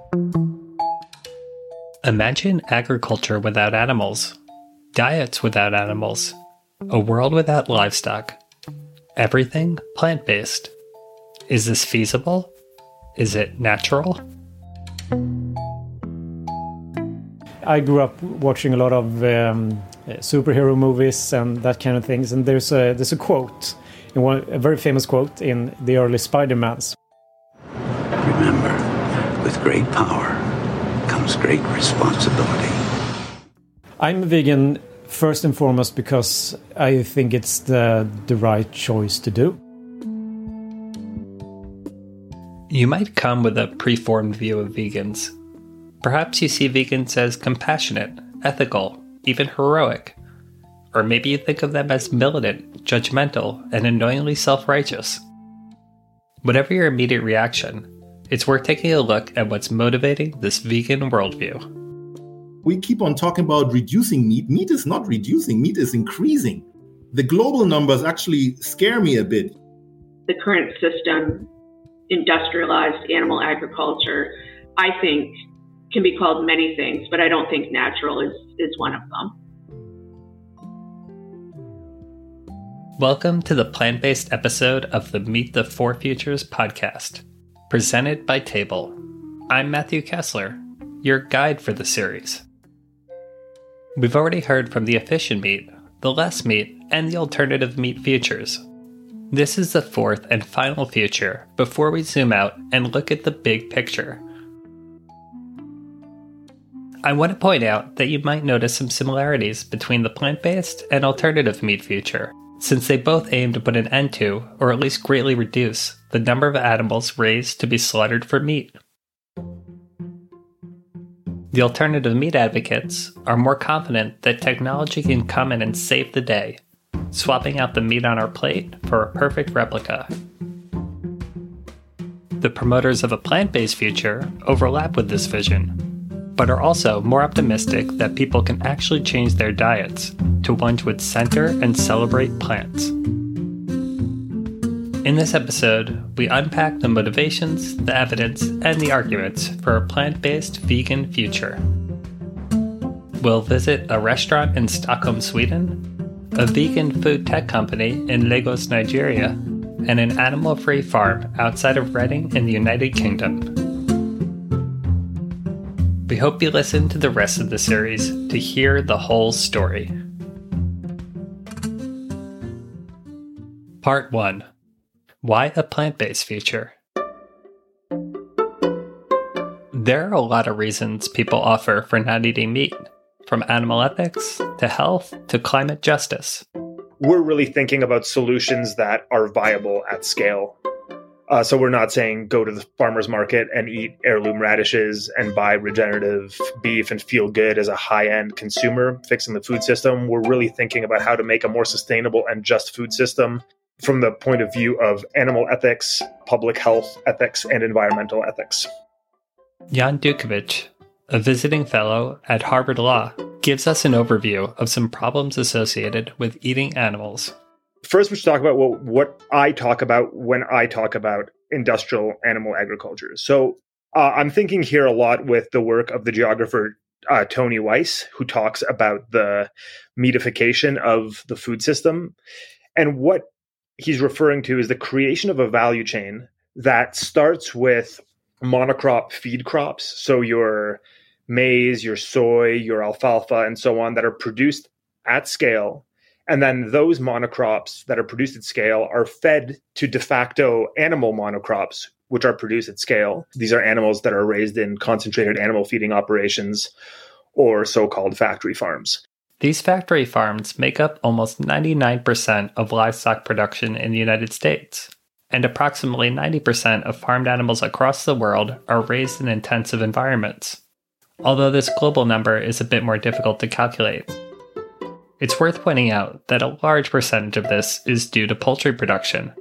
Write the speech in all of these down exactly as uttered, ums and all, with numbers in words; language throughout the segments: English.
Imagine agriculture without animals, diets without animals, a world without livestock, everything plant-based. Is this feasible? Is it natural? I grew up watching a lot of um, superhero movies and that kind of things, and there's a there's a quote, in one, a very famous quote in the early Spider-Mans. Remember, with great power comes great responsibility. I'm vegan first and foremost because I think it's the the right choice to do. You might come with a preformed view of vegans. Perhaps you see vegans as compassionate, ethical, even heroic. Or maybe you think of them as militant, judgmental, and annoyingly self-righteous. Whatever your immediate reaction, it's worth taking a look at what's motivating this vegan worldview. We keep on talking about reducing meat. Meat is not reducing, meat is increasing. The global numbers actually scare me a bit. The current system, industrialized animal agriculture, I think can be called many things, but I don't think natural is, is one of them. Welcome to the plant-based episode of the Meet the Four Futures podcast, presented by Table. I'm Matthew Kessler, your guide for the series. We've already heard from the efficient meat, the less meat, and the alternative meat futures. This is the fourth and final future before we zoom out and look at the big picture. I want to point out that you might notice some similarities between the plant-based and alternative meat future, since they both aim to put an end to, or at least greatly reduce, the number of animals raised to be slaughtered for meat. The alternative meat advocates are more confident that technology can come in and save the day, swapping out the meat on our plate for a perfect replica. The promoters of a plant-based future overlap with this vision, but are also more optimistic that people can actually change their diets to ones which center and celebrate plants. In this episode, we unpack the motivations, the evidence, and the arguments for a plant-based vegan future. We'll visit a restaurant in Stockholm, Sweden, a vegan food tech company in Lagos, Nigeria, and an animal-free farm outside of Reading in the United Kingdom. We hope you listen to the rest of the series to hear the whole story. Part one. Why a plant-based future? There are a lot of reasons people offer for not eating meat, from animal ethics to health to climate justice. We're really thinking about solutions that are viable at scale. Uh, so we're not saying go to the farmer's market and eat heirloom radishes and buy regenerative beef and feel good as a high-end consumer fixing the food system. We're really thinking about how to make a more sustainable and just food system from the point of view of animal ethics, public health ethics, and environmental ethics. Jan Dukovic, a visiting fellow at Harvard Law, gives us an overview of some problems associated with eating animals. First, we should talk about what, what I talk about when I talk about industrial animal agriculture. So uh, I'm thinking here a lot with the work of the geographer uh, Tony Weiss, who talks about the meatification of the food system. And what he's referring to is the creation of a value chain that starts with monocrop feed crops. So your maize, your soy, your alfalfa, and so on that are produced at scale. And then those monocrops that are produced at scale are fed to de facto animal monocrops, which are produced at scale. These are animals that are raised in concentrated animal feeding operations or so-called factory farms. These factory farms make up almost ninety-nine percent of livestock production in the United States, and approximately ninety percent of farmed animals across the world are raised in intensive environments, although this global number is a bit more difficult to calculate. It's worth pointing out that a large percentage of this is due to poultry production.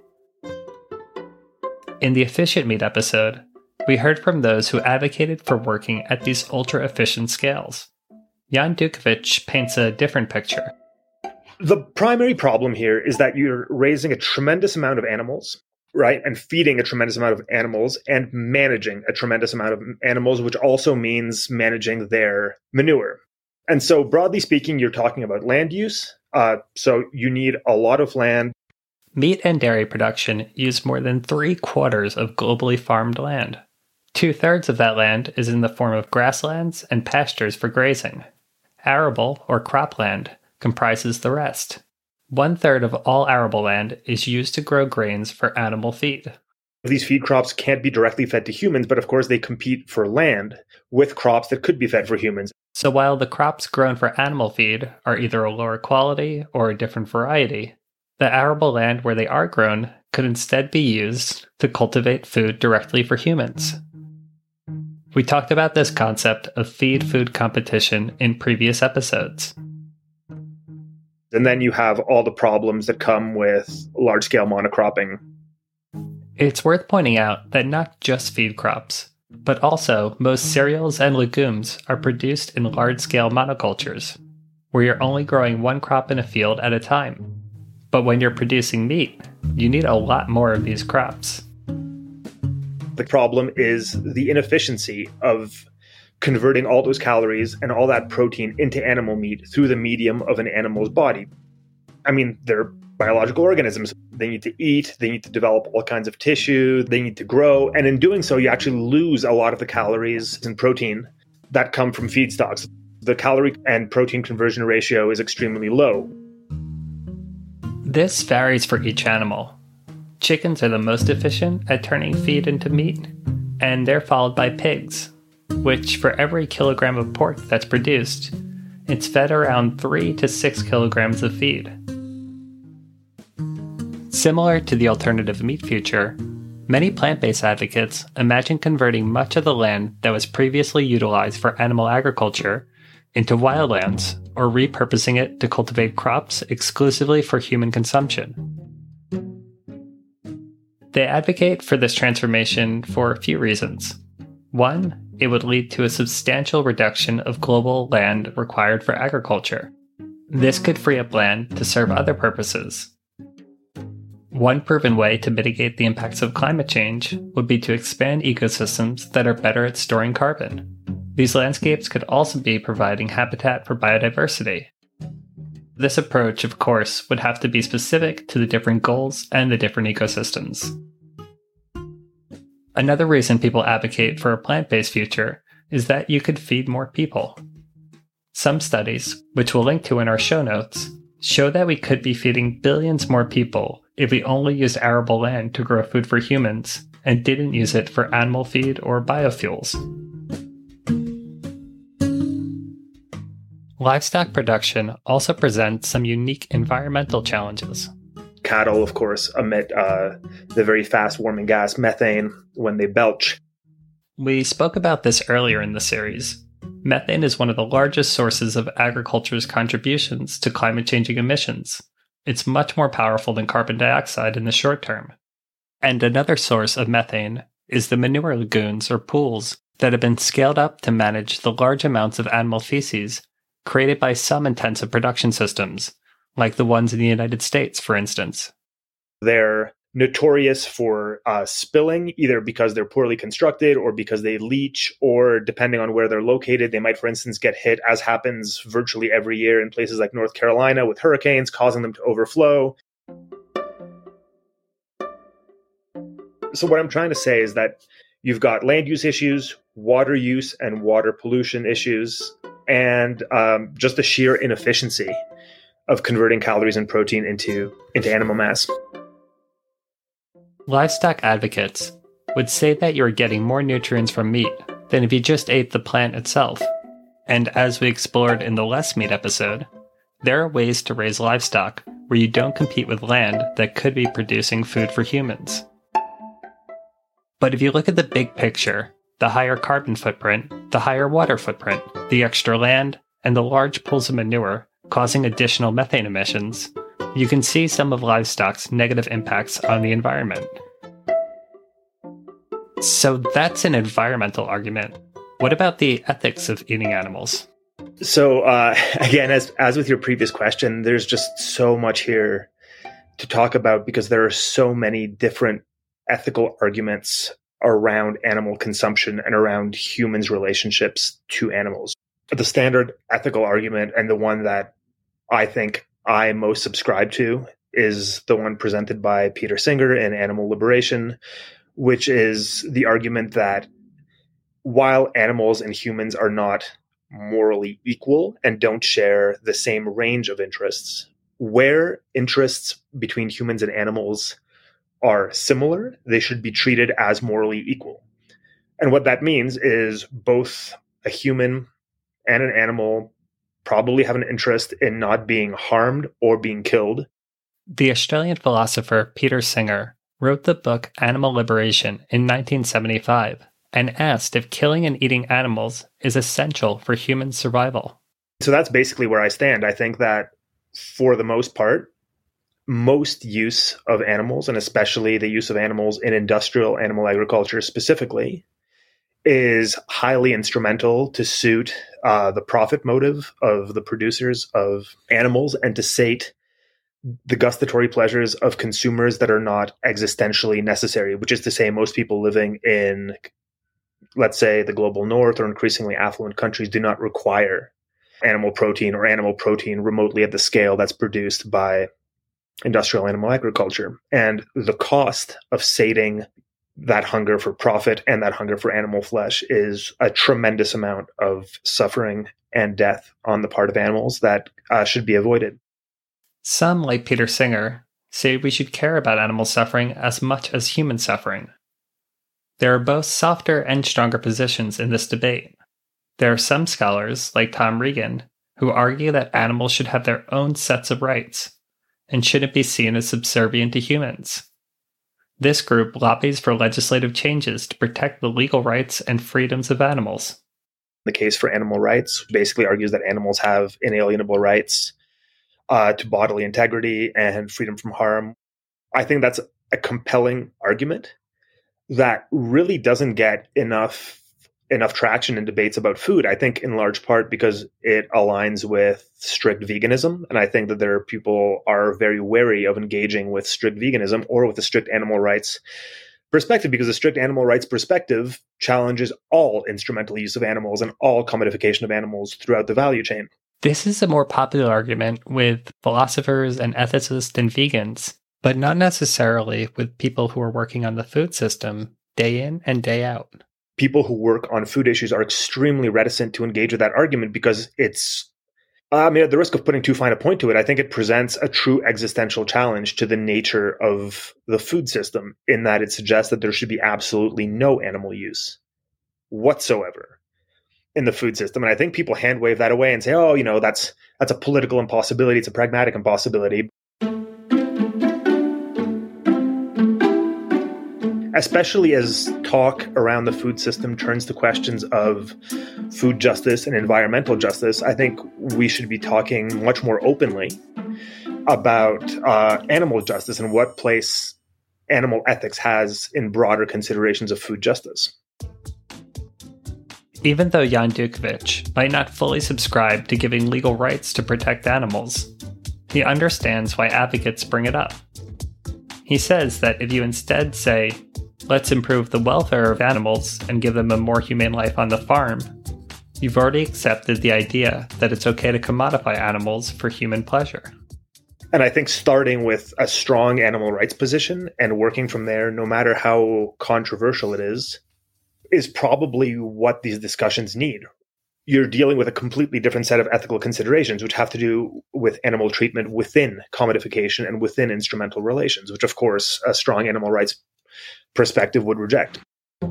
In the efficient meat episode, we heard from those who advocated for working at these ultra-efficient scales. Jan Dukovic paints a different picture. The primary problem here is that you're raising a tremendous amount of animals right? And feeding a tremendous amount of animals and managing a tremendous amount of animals, which also means managing their manure. And so broadly speaking, you're talking about land use. Uh, so you need a lot of land. Meat and dairy production use more than three quarters of globally farmed land. Two-thirds of that land is in the form of grasslands and pastures for grazing. Arable, or cropland, comprises the rest. One-third of all arable land is used to grow grains for animal feed. These feed crops can't be directly fed to humans, but of course they compete for land with crops that could be fed for humans. So while the crops grown for animal feed are either a lower quality or a different variety, the arable land where they are grown could instead be used to cultivate food directly for humans. We talked about this concept of feed-food competition in previous episodes. And then you have all the problems that come with large-scale monocropping. It's worth pointing out that not just feed crops, but also most cereals and legumes are produced in large-scale monocultures, where you're only growing one crop in a field at a time. But when you're producing meat, you need a lot more of these crops. The problem is the inefficiency of converting all those calories and all that protein into animal meat through the medium of an animal's body. I mean, they're biological organisms. They need to eat, they need to develop all kinds of tissue, they need to grow. And in doing so, you actually lose a lot of the calories and protein that come from feedstocks. The calorie and protein conversion ratio is extremely low. This varies for each animal. Chickens are the most efficient at turning feed into meat, and they're followed by pigs, which for every kilogram of pork that's produced, it's fed around three to six kilograms of feed. Similar to the alternative meat future, many plant-based advocates imagine converting much of the land that was previously utilized for animal agriculture into wildlands, or repurposing it to cultivate crops exclusively for human consumption. They advocate for this transformation for a few reasons. One, it would lead to a substantial reduction of global land required for agriculture. This could free up land to serve other purposes. One proven way to mitigate the impacts of climate change would be to expand ecosystems that are better at storing carbon. These landscapes could also be providing habitat for biodiversity. This approach, of course, would have to be specific to the different goals and the different ecosystems. Another reason people advocate for a plant-based future is that you could feed more people. Some studies, which we'll link to in our show notes, show that we could be feeding billions more people if we only used arable land to grow food for humans and didn't use it for animal feed or biofuels. Livestock production also presents some unique environmental challenges. Cattle, of course, emit uh, the very fast-warming gas methane when they belch. We spoke about this earlier in the series. Methane is one of the largest sources of agriculture's contributions to climate-changing emissions. It's much more powerful than carbon dioxide in the short term. And another source of methane is the manure lagoons or pools that have been scaled up to manage the large amounts of animal feces created by some intensive production systems, like the ones in the United States, for instance. They're notorious for uh, spilling, either because they're poorly constructed or because they leach, or depending on where they're located, they might, for instance, get hit, as happens virtually every year in places like North Carolina with hurricanes, causing them to overflow. So what I'm trying to say is that you've got land use issues, water use and water pollution issues, and um, just the sheer inefficiency of converting calories and protein into, into animal mass. Livestock advocates would say that you're getting more nutrients from meat than if you just ate the plant itself. And as we explored in the Less Meat episode, there are ways to raise livestock where you don't compete with land that could be producing food for humans. But if you look at the big picture, the higher carbon footprint, the higher water footprint, the extra land, and the large pools of manure causing additional methane emissions, you can see some of livestock's negative impacts on the environment. So that's an environmental argument. What about the ethics of eating animals? So uh, again, as as with your previous question, there's just so much here to talk about because there are so many different ethical arguments around animal consumption and around humans' relationships to animals. The standard ethical argument, and the one that I think I most subscribe to, is the one presented by Peter Singer in Animal Liberation, which is the argument that while animals and humans are not morally equal and don't share the same range of interests, where interests between humans and animals are similar, they should be treated as morally equal. And what that means is both a human and an animal probably have an interest in not being harmed or being killed. The Australian philosopher Peter Singer wrote the book Animal Liberation in nineteen seventy-five and asked if killing and eating animals is essential for human survival. So that's basically where I stand. I think that for the most part, most use of animals, and especially the use of animals in industrial animal agriculture specifically, is highly instrumental to suit uh, the profit motive of the producers of animals and to sate the gustatory pleasures of consumers that are not existentially necessary, which is to say most people living in, let's say, the global north or increasingly affluent countries do not require animal protein or animal protein remotely at the scale that's produced by industrial animal agriculture. And the cost of sating that hunger for profit and that hunger for animal flesh is a tremendous amount of suffering and death on the part of animals that uh, should be avoided. Some, like Peter Singer, say we should care about animal suffering as much as human suffering. There are both softer and stronger positions in this debate. There are some scholars, like Tom Regan, who argue that animals should have their own sets of rights and shouldn't be seen as subservient to humans. This group lobbies for legislative changes to protect the legal rights and freedoms of animals. The case for animal rights basically argues that animals have inalienable rights uh, to bodily integrity and freedom from harm. I think that's a compelling argument that really doesn't get enough enough traction in debates about food, I think in large part because it aligns with strict veganism. And I think that there are people are very wary of engaging with strict veganism or with a strict animal rights perspective, because a strict animal rights perspective challenges all instrumental use of animals and all commodification of animals throughout the value chain. This is a more popular argument with philosophers and ethicists and vegans, but not necessarily with people who are working on the food system day in and day out. People who work on food issues are extremely reticent to engage with that argument because it's, I mean, at the risk of putting too fine a point to it, I think it presents a true existential challenge to the nature of the food system in that it suggests that there should be absolutely no animal use whatsoever in the food system. And I think people hand wave that away and say, oh, you know, that's that's a political impossibility. It's a pragmatic impossibility. Especially as talk around the food system turns to questions of food justice and environmental justice, I think we should be talking much more openly about uh, animal justice and what place animal ethics has in broader considerations of food justice. Even though Jan Dukovic might not fully subscribe to giving legal rights to protect animals, he understands why advocates bring it up. He says that if you instead say, let's improve the welfare of animals and give them a more humane life on the farm, you've already accepted the idea that it's okay to commodify animals for human pleasure. And I think starting with a strong animal rights position and working from there, no matter how controversial it is, is probably what these discussions need. You're dealing with a completely different set of ethical considerations, which have to do with animal treatment within commodification and within instrumental relations, which, of course, a strong animal rights perspective would reject.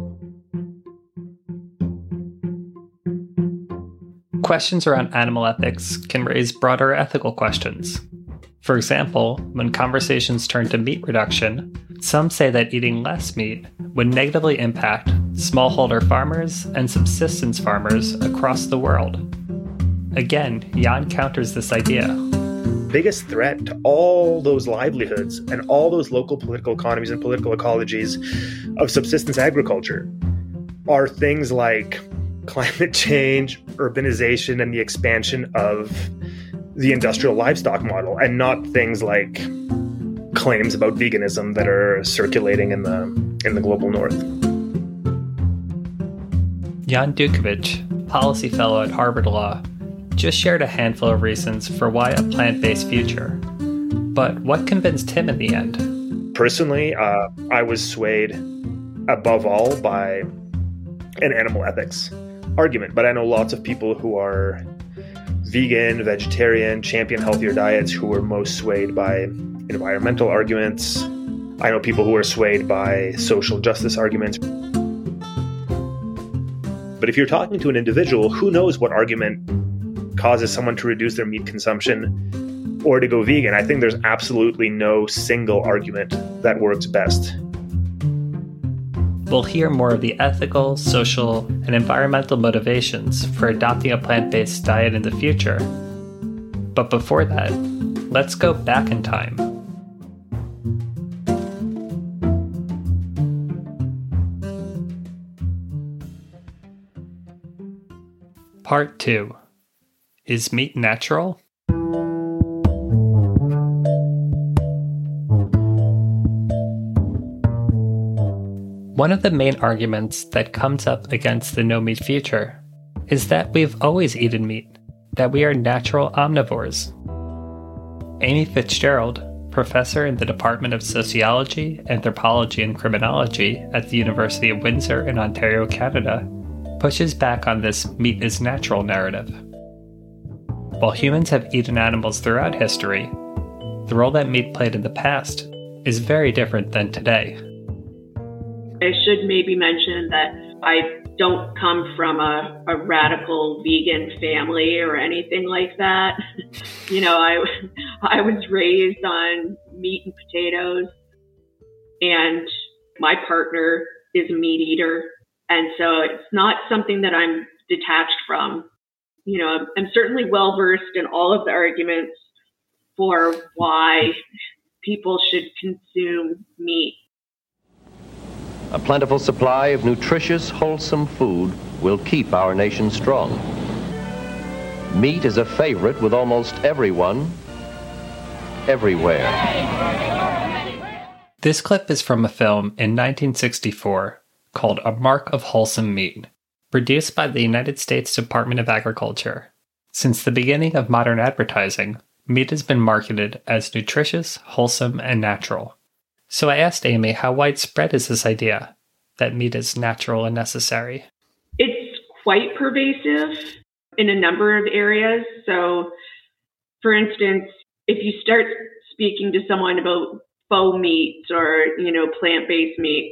Questions around animal ethics can raise broader ethical questions. For example, when conversations turn to meat reduction, some say that eating less meat would negatively impact smallholder farmers and subsistence farmers across the world. Again, Jan counters this idea. Biggest threat to all those livelihoods and all those local political economies and political ecologies of subsistence agriculture are things like climate change, urbanization, and the expansion of the industrial livestock model, and not things like claims about veganism that are circulating in the in the global north. Jan Dukovic, policy fellow at Harvard Law, just shared a handful of reasons for why a plant-based future. But what convinced him in the end? Personally, uh, I was swayed above all by an animal ethics argument, but I know lots of people who are vegan, vegetarian, champion healthier diets who are most swayed by environmental arguments. I know people who are swayed by social justice arguments. But if you're talking to an individual, who knows what argument causes someone to reduce their meat consumption or to go vegan? I think there's absolutely no single argument that works best. We'll hear more of the ethical, social, and environmental motivations for adopting a plant-based diet in the future. But before that, let's go back in time. Part two. Is meat natural? One of the main arguments that comes up against the no-meat future is that we've always eaten meat, that we are natural omnivores. Amy Fitzgerald, professor in the Department of Sociology, Anthropology, and Criminology at the University of Windsor in Ontario, Canada, pushes back on this meat is natural narrative. While humans have eaten animals throughout history, the role that meat played in the past is very different than today. I should maybe mention that I don't come from a, a radical vegan family or anything like that. You know, I, I was raised on meat and potatoes, and my partner is a meat eater. And so it's not something that I'm detached from. You know, I'm certainly well versed in all of the arguments for why people should consume meat. A plentiful supply of nutritious, wholesome food will keep our nation strong. Meat is a favorite with almost everyone, everywhere. This clip is from a film in nineteen sixty-four called A Mark of Wholesome Meat, produced by the United States Department of Agriculture. Since the beginning of modern advertising, meat has been marketed as nutritious, wholesome, and natural. So I asked Amy how widespread is this idea that meat is natural and necessary? It's quite pervasive in a number of areas. So, for instance, if you start speaking to someone about faux meats or, you know, plant-based meats,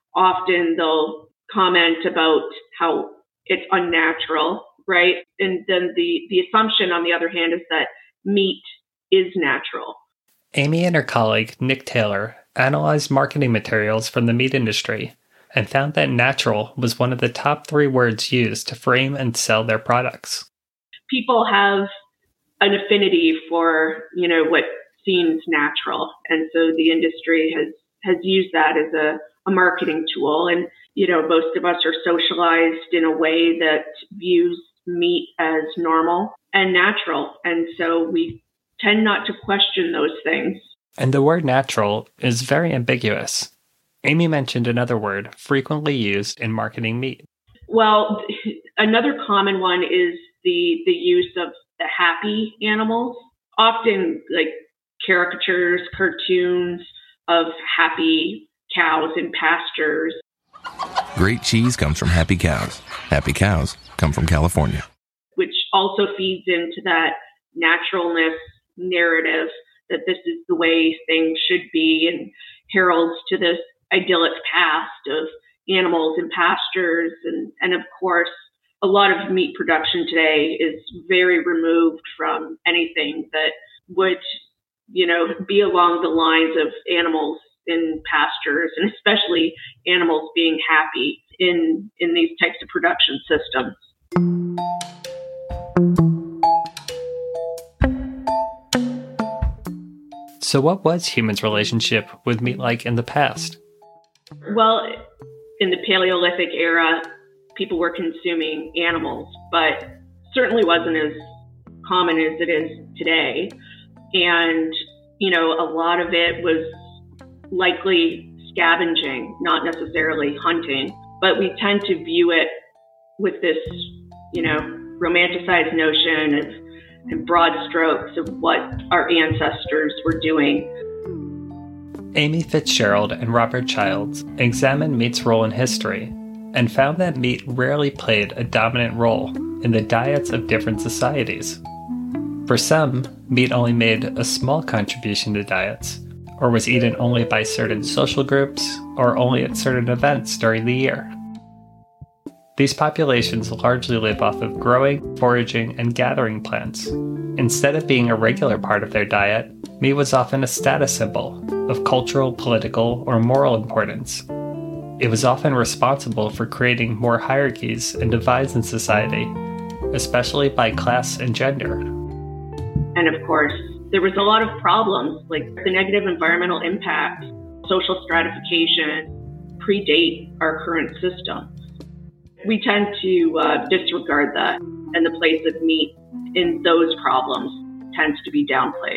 often they'll comment about how it's unnatural, right? And then the, the assumption, on the other hand, is that meat is natural. Amy and her colleague, Nick Taylor, analyzed marketing materials from the meat industry and found that natural was one of the top three words used to frame and sell their products. People have an affinity for, you know, what seems natural. And so the industry has, has used that as a, a marketing tool. And, you know, most of us are socialized in a way that views meat as normal and natural. And so we tend not to question those things. And the word natural is very ambiguous. Amy mentioned another word frequently used in marketing meat. Well, another common one is the, the use of the happy animals, often like caricatures, cartoons of happy cows in pastures. Great cheese comes from happy cows. Happy cows come from California. Which also feeds into that naturalness narrative that this is the way things should be and heralds to this idyllic past of animals in pastures. And, and of course, a lot of meat production today is very removed from anything that would, you know, be along the lines of animals in pastures, and especially animals being happy in, in these types of production systems. So what was humans' relationship with meat like in the past? Well, in the Paleolithic era, people were consuming animals, but certainly wasn't as common as it is today. And, you know, a lot of it was likely scavenging, not necessarily hunting, but we tend to view it with this, you know, romanticized notion of and broad strokes of what our ancestors were doing. Amy Fitzgerald and Robert Childs examined meat's role in history and found that meat rarely played a dominant role in the diets of different societies. For some, meat only made a small contribution to diets, or was eaten only by certain social groups, or only at certain events during the year. These populations largely live off of growing, foraging, and gathering plants. Instead of being a regular part of their diet, meat was often a status symbol of cultural, political, or moral importance. It was often responsible for creating more hierarchies and divides in society, especially by class and gender. And of course, there was a lot of problems, like the negative environmental impact, social stratification, predate our current system. We tend to uh, disregard that, and the place of meat in those problems tends to be downplayed.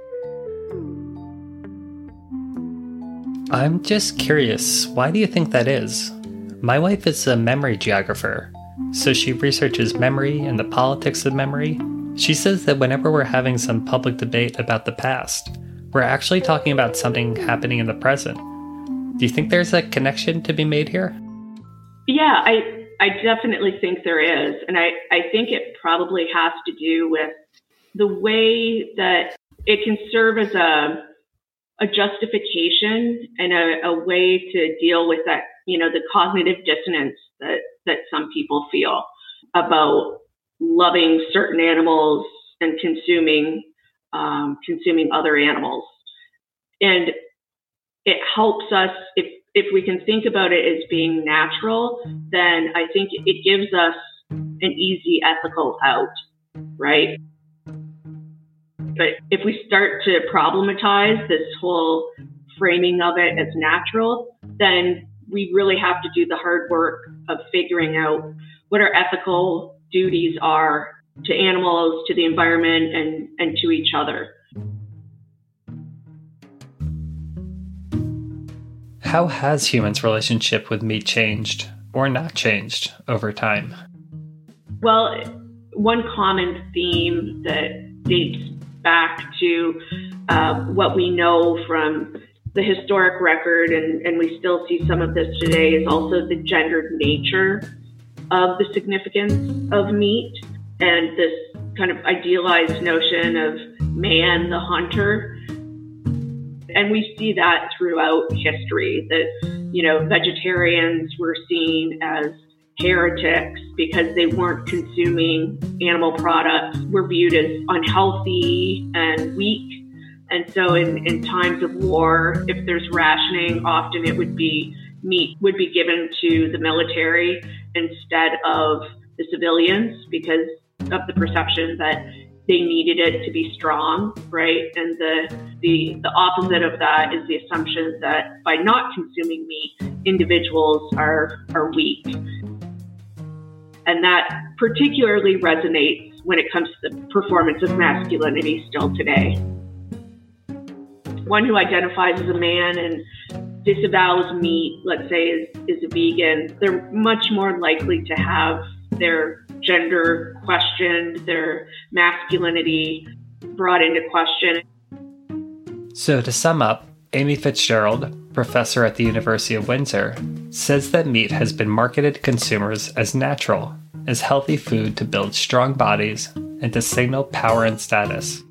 I'm just curious, why do you think that is? My wife is a memory geographer, so she researches memory and the politics of memory. She says that whenever we're having some public debate about the past, we're actually talking about something happening in the present. Do you think there's a connection to be made here? Yeah, I, I definitely think there is. And I, I think it probably has to do with the way that it can serve as a a justification and a, a way to deal with that, you know, the cognitive dissonance that, that some people feel about loving certain animals and consuming, um, consuming other animals. And it helps us, if, if we can think about it as being natural, then I think it gives us an easy ethical out, right? But if we start to problematize this whole framing of it as natural, then we really have to do the hard work of figuring out what our ethical duties are to animals, to the environment, and, and to each other. How has humans' relationship with meat changed, or not changed, over time? Well, one common theme that dates back to uh, what we know from the historic record, and, and we still see some of this today, is also the gendered nature of the significance of meat and this kind of idealized notion of man, the hunter. And we see that throughout history, that, you know, vegetarians were seen as heretics because they weren't consuming animal products, were viewed as unhealthy and weak. And so in, in times of war, if there's rationing, often it would be meat would be given to the military instead of the civilians because of the perception that they needed it to be strong, right? And the, the, the opposite of that is the assumption that by not consuming meat, individuals are, are weak. And that particularly resonates when it comes to the performance of masculinity still today. One who identifies as a man and disavows meat, let's say, is, is a vegan, they're much more likely to have their gender questioned, their masculinity brought into question. So to sum up, Amy Fitzgerald, professor at the University of Windsor, says that meat has been marketed to consumers as natural, as healthy food to build strong bodies and to signal power and status.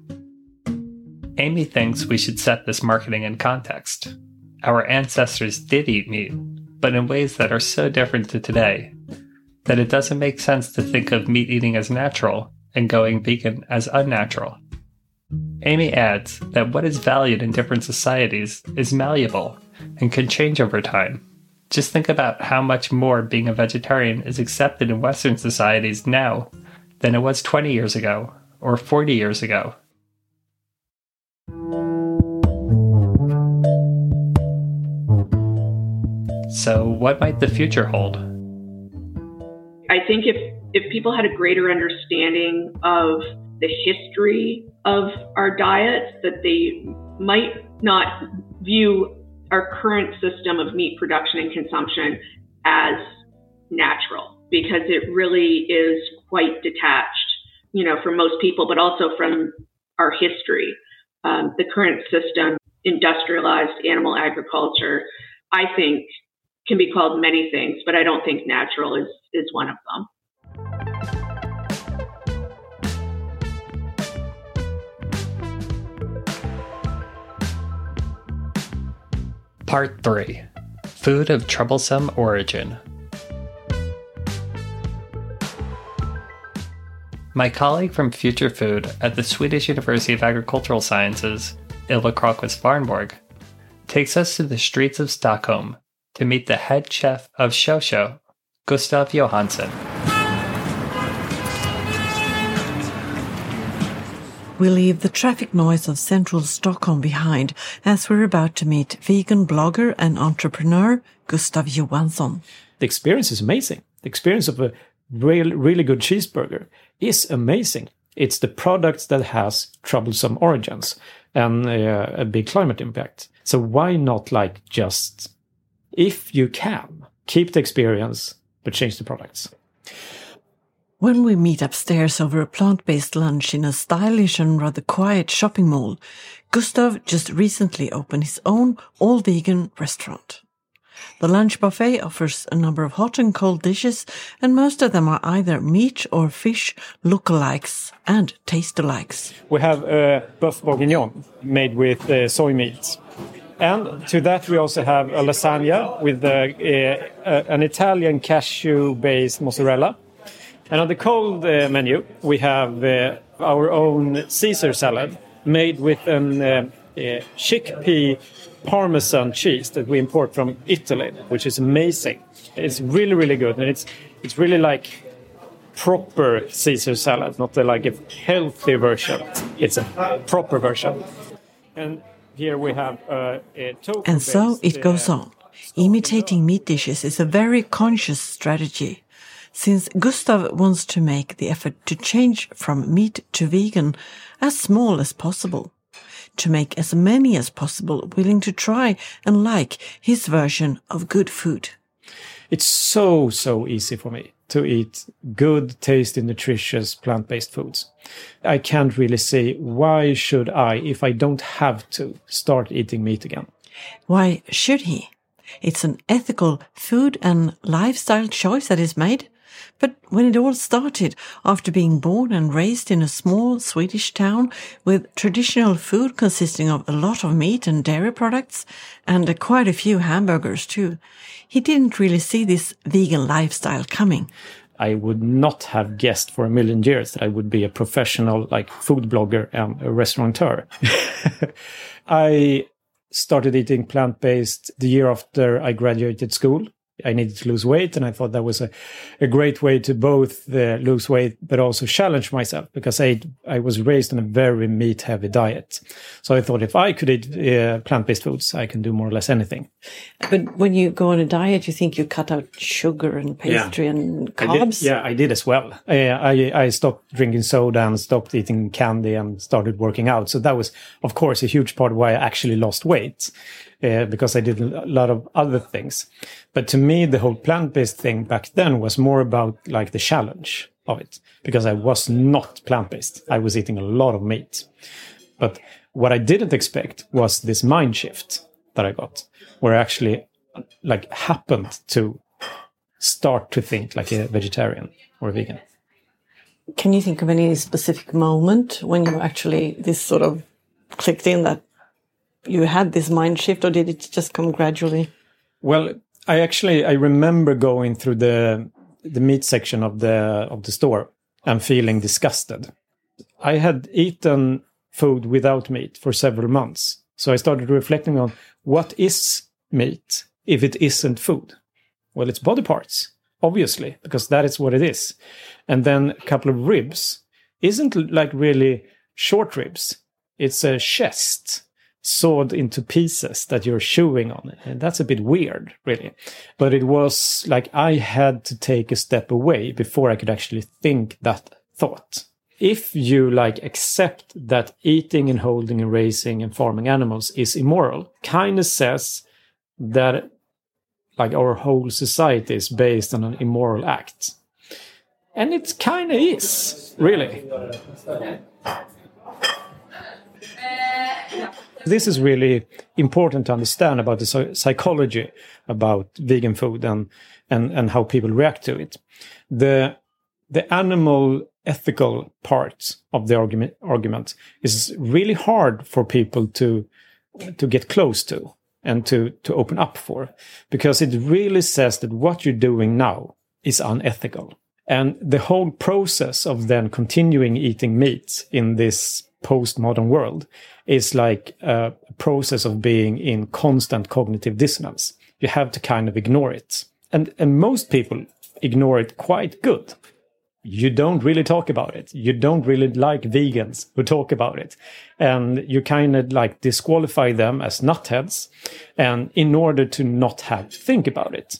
Amy thinks we should set this marketing in context. Our ancestors did eat meat, but in ways that are so different to today, that it doesn't make sense to think of meat eating as natural and going vegan as unnatural. Amy adds that what is valued in different societies is malleable and can change over time. Just think about how much more being a vegetarian is accepted in Western societies now than it was twenty years ago or forty years ago. So what might the future hold? I think if, if people had a greater understanding of the history of our diets, that they might not view our current system of meat production and consumption as natural, because it really is quite detached, you know, for most people, but also from our history. Um, the current system, industrialized animal agriculture, I think can be called many things, but I don't think natural is, is one of them. Part three. Food of troublesome origin. My colleague from Future Food at the Swedish University of Agricultural Sciences, Ylva Cronqvist Varnborg, takes us to the streets of Stockholm to meet the head chef of Shosho, Gustav Johansson. We leave the traffic noise of central Stockholm behind as we're about to meet vegan blogger and entrepreneur Gustav Johansson. The experience is amazing. The experience of a real, really good cheeseburger is amazing. It's the product that has troublesome origins and uh, a big climate impact. So why not like just, if you can, keep the experience, but change the products? When we meet upstairs over a plant-based lunch in a stylish and rather quiet shopping mall, Gustav just recently opened his own all-vegan restaurant. The lunch buffet offers a number of hot and cold dishes, and most of them are either meat or fish lookalikes and taste-alikes. We have a bœuf bourguignon made with uh, soy meat. And to that we also have a lasagna with uh, uh, an Italian cashew-based mozzarella. And on the cold uh, menu, we have uh, our own Caesar salad made with an uh, uh, chickpea Parmesan cheese that we import from Italy, which is amazing. It's really, really good. And it's it's really like proper Caesar salad, not the, like a healthy version. It's a proper version. And here we have uh, a tofu. And so it goes on. Imitating meat dishes is a very conscious strategy, since Gustav wants to make the effort to change from meat to vegan as small as possible, to make as many as possible willing to try and like his version of good food. It's so, so easy for me to eat good, tasty, nutritious, plant-based foods. I can't really see why should I, if I don't have to, start eating meat again. Why should he? It's an ethical food and lifestyle choice that is made. But when it all started, after being born and raised in a small Swedish town with traditional food consisting of a lot of meat and dairy products, and quite a few hamburgers too, he didn't really see this vegan lifestyle coming. I would not have guessed for a million years that I would be a professional like food blogger and a restaurateur. I started eating plant-based the year after I graduated school. I needed to lose weight, and I thought that was a, a great way to both uh, lose weight but also challenge myself, because I I was raised on a very meat-heavy diet. So I thought if I could eat uh, plant-based foods, I can do more or less anything. But when you go on a diet, you think you cut out sugar and pastry yeah. and carbs? I did, yeah, I did as well. Uh, I, I stopped drinking soda and stopped eating candy and started working out. So that was, of course, a huge part of why I actually lost weight. Uh, because I did a lot of other things. But to me, the whole plant-based thing back then was more about like the challenge of it, because I was not plant-based. I was eating a lot of meat. But what I didn't expect was this mind shift that I got, where I actually like happened to start to think like a vegetarian or a vegan. Can you think of any specific moment when you actually, this sort of clicked in that you had this mind shift, or did it just come gradually? Well, I actually, I remember going through the the meat section of the of the store and feeling disgusted. I had eaten food without meat for several months. So I started reflecting on what is meat if it isn't food? Well, it's body parts, obviously, because that is what it is. And then a couple of ribs isn't like really short ribs. It's a chest sawed into pieces that you're chewing on. And that's a bit weird, really. But it was like I had to take a step away before I could actually think that thought. If you like accept that eating and holding and raising and farming animals is immoral, kindness says that like our whole society is based on an immoral act. And it kind of is, really. This is really important to understand about the psychology about vegan food and, and, and how people react to it. The, the animal ethical part of the argument, argument is really hard for people to, to get close to and to, to open up for, because it really says that what you're doing now is unethical. And the whole process of then continuing eating meat in this postmodern world is like a process of being in constant cognitive dissonance. You have to kind of ignore it. And, and most people ignore it quite good. You don't really talk about it. You don't really like vegans who talk about it. And you kind of like disqualify them as nutheads, and in order to not have to think about it.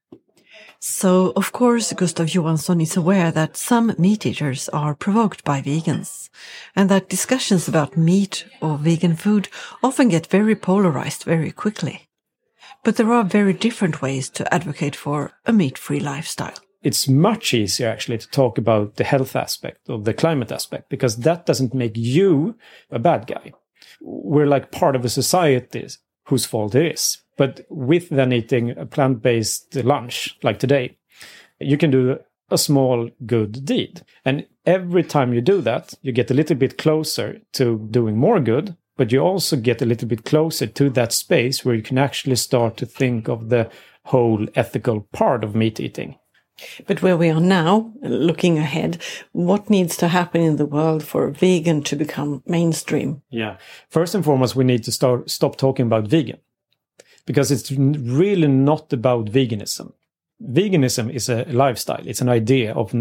So, of course, Gustav Johansson is aware that some meat eaters are provoked by vegans, and that discussions about meat or vegan food often get very polarized very quickly. But there are very different ways to advocate for a meat-free lifestyle. It's much easier, actually, to talk about the health aspect or the climate aspect, because that doesn't make you a bad guy. We're like part of a society whose fault it is. But with then eating a plant-based lunch, like today, you can do a small good deed. And every time you do that, you get a little bit closer to doing more good, but you also get a little bit closer to that space where you can actually start to think of the whole ethical part of meat eating. But where we are now, looking ahead, what needs to happen in the world for vegan to become mainstream? Yeah. First and foremost, we need to start stop talking about vegan. Because it's really not about veganism. Veganism is a lifestyle. It's an idea of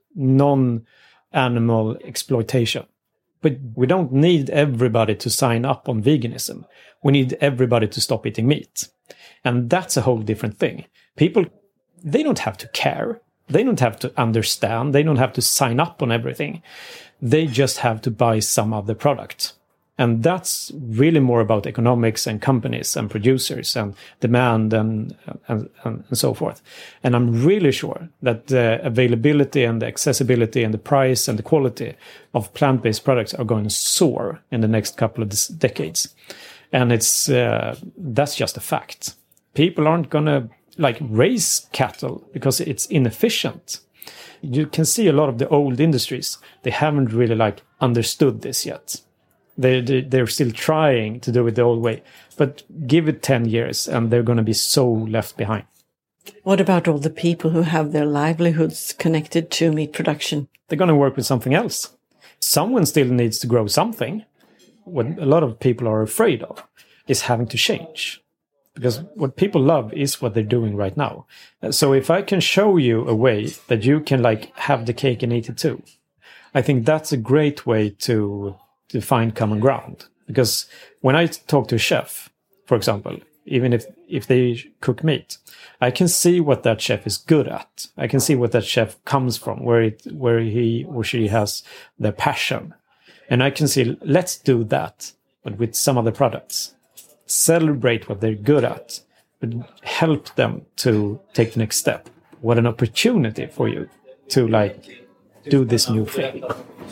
non-animal exploitation. But we don't need everybody to sign up on veganism. We need everybody to stop eating meat. And that's a whole different thing. People, they don't have to care. They don't have to understand. They don't have to sign up on everything. They just have to buy some other product. And that's really more about economics and companies and producers and demand and, and, and, and so forth. And I'm really sure that the availability and the accessibility and the price and the quality of plant-based products are going to soar in the next couple of decades. And it's uh, that's just a fact. People aren't going to like raise cattle because it's inefficient. You can see a lot of the old industries, they haven't really like understood this yet. They, they're still trying to do it the old way. But give it ten years and they're going to be so left behind. What about all the people who have their livelihoods connected to meat production? They're going to work with something else. Someone still needs to grow something. What a lot of people are afraid of is having to change. Because what people love is what they're doing right now. So if I can show you a way that you can like have the cake and eat it too, I think that's a great way to... to find common ground. Because when I talk to a chef, for example, even if, if they cook meat, I can see what that chef is good at. I can see what that chef comes from, where it, where he or she has their passion. And I can see, let's do that, but with some other products. Celebrate what they're good at, but help them to take the next step. What an opportunity for you to like do this new thing.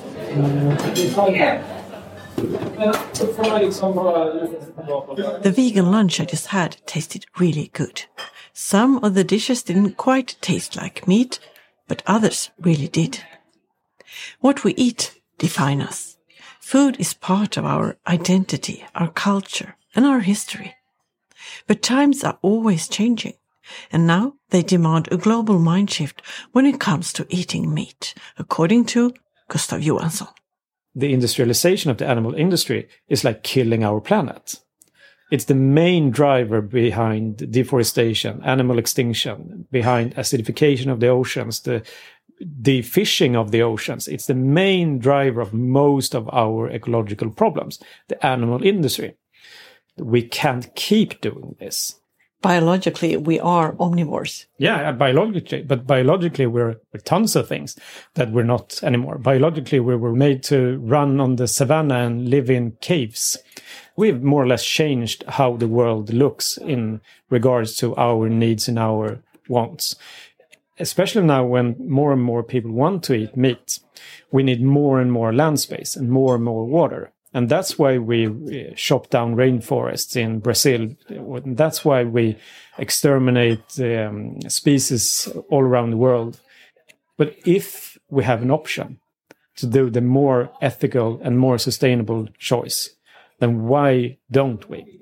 The vegan lunch I just had tasted really good. Some of the dishes didn't quite taste like meat, but others really did. What we eat defines us. Food is part of our identity, our culture, and our history. But times are always changing, and now they demand a global mind shift when it comes to eating meat, according to Gustav Johansson. The industrialization of the animal industry is like killing our planet. It's the main driver behind deforestation, animal extinction, behind acidification of the oceans, the, the fishing of the oceans. It's the main driver of most of our ecological problems, the animal industry. We can't keep doing this. Biologically, we are omnivores. Yeah, biologically, but biologically we're, we're tons of things that we're not anymore. Biologically, we were made to run on the savannah and live in caves. we've more or less changed how the world looks in regards to our needs and our wants. Especially now when more and more people want to eat meat, we need more and more land space and more and more water. And that's why we chop down rainforests in Brazil. That's why we exterminate um, species all around the world. But if we have an option to do the more ethical and more sustainable choice, then why don't we?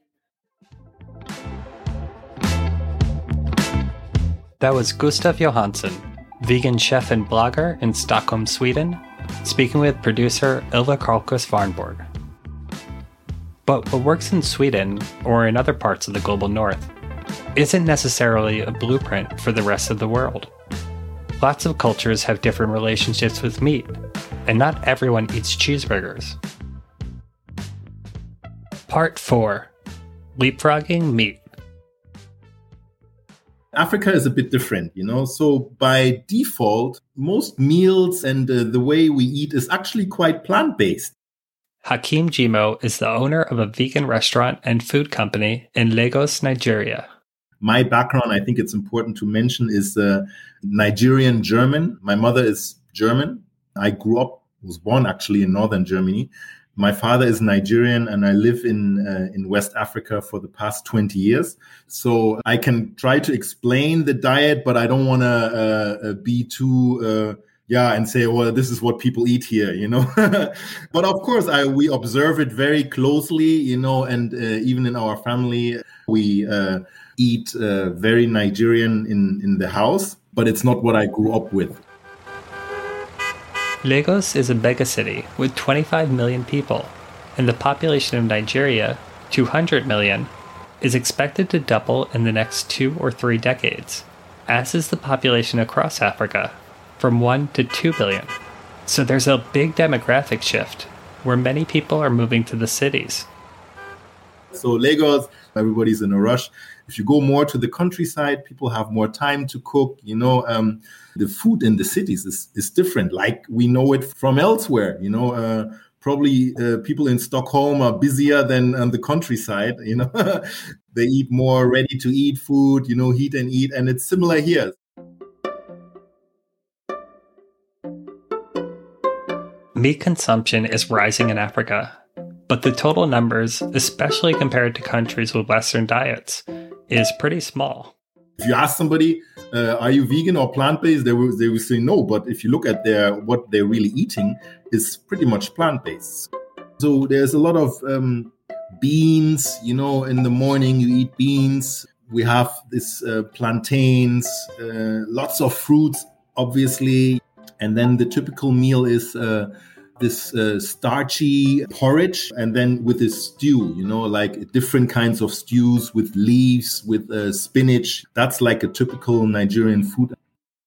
That was Gustav Johansson, vegan chef and blogger in Stockholm, Sweden, speaking with producer Ylva Karlquist Varnborg. But what works in Sweden, or in other parts of the global north, isn't necessarily a blueprint for the rest of the world. Lots of cultures have different relationships with meat, and not everyone eats cheeseburgers. Part four. Leapfrogging meat. Africa is a bit different, you know, so by default, most meals and uh, the way we eat is actually quite plant-based. Hakeem Jimoh is the owner of a vegan restaurant and food company in Lagos, Nigeria. My background, I think it's important to mention, is uh, Nigerian German. My mother is German. I grew up, was born actually in northern Germany. My father is Nigerian, and I live in uh, in West Africa for the past twenty years. So I can try to explain the diet, but I don't want to uh, be too, uh, yeah, and say, well, this is what people eat here, you know. But of course, I, we observe it very closely, you know, and uh, even in our family, we uh, eat uh, very Nigerian in, in the house, but it's not what I grew up with. Lagos is a megacity with twenty-five million people, and the population of Nigeria, two hundred million, is expected to double in the next two or three decades, as is the population across Africa, from one to two billion. So there's a big demographic shift, where many people are moving to the cities. So Lagos, everybody's in a rush. If you go more to the countryside, people have more time to cook. You know, um, the food in the cities is, is different, like we know it from elsewhere. You know, uh, probably uh, people in Stockholm are busier than on the countryside. You know, they eat more ready-to-eat food, you know, heat and eat. And it's similar here. Meat consumption is rising in Africa, but the total numbers, especially compared to countries with Western diets, is pretty small. If you ask somebody, uh, are you vegan or plant-based, they will, they will say no. But if you look at their what they're really eating, is pretty much plant-based. So there's a lot of um, beans, you know, in the morning you eat beans. We have this uh, plantains, uh, lots of fruits, obviously. And then the typical meal is uh, this uh, starchy porridge, and then with a stew, you know, like different kinds of stews with leaves, with uh, spinach. That's like a typical Nigerian food.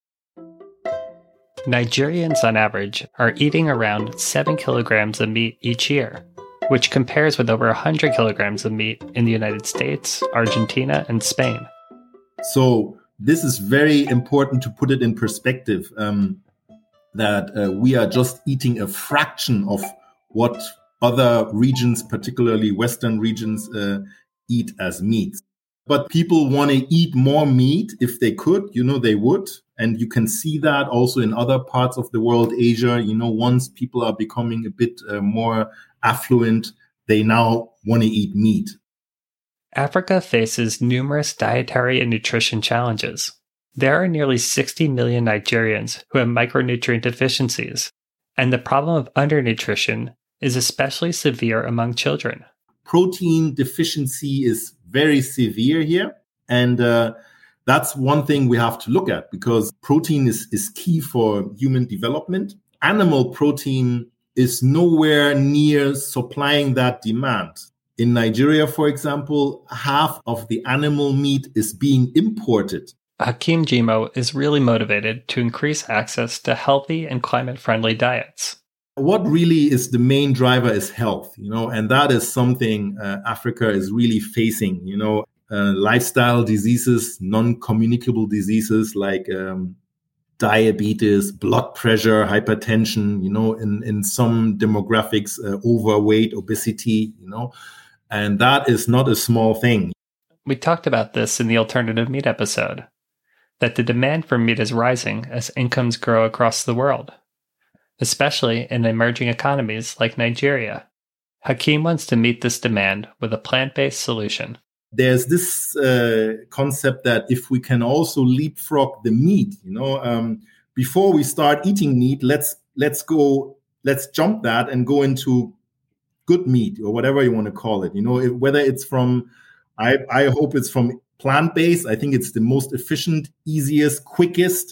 Nigerians on average are eating around seven kilograms of meat each year, which compares with over one hundred kilograms of meat in the United States, Argentina, and Spain. So this is very important to put it in perspective. Um, that uh, we are just eating a fraction of what other regions, particularly Western regions, uh, eat as meat. But people want to eat more meat if they could, you know, they would. And you can see that also in other parts of the world, Asia, you know, once people are becoming a bit uh, more affluent, they now want to eat meat. Africa faces numerous dietary and nutrition challenges. There are nearly sixty million Nigerians who have micronutrient deficiencies, and the problem of undernutrition is especially severe among children. Protein deficiency is very severe here, and uh, that's one thing we have to look at, because protein is, is key for human development. Animal protein is nowhere near supplying that demand. In Nigeria, for example, half of the animal meat is being imported. Hakeem Jimoh is really motivated to increase access to healthy and climate-friendly diets. What really is the main driver is health, you know, and that is something uh, Africa is really facing, you know, uh, lifestyle diseases, non-communicable diseases like um, diabetes, blood pressure, hypertension, you know, in, in some demographics, uh, overweight, obesity, you know, And that is not a small thing. We talked about this in the alternative meat episode, that the demand for meat is rising as incomes grow across the world, especially in emerging economies like Nigeria. Hakeem wants to meet this demand with a plant-based solution. There's this uh, concept that if we can also leapfrog the meat, you know, um, before we start eating meat, let's let's go, let's jump that and go into good meat or whatever you want to call it. You know, if, whether it's from, I, I hope it's from plant-based. I think it's the most efficient, easiest, quickest.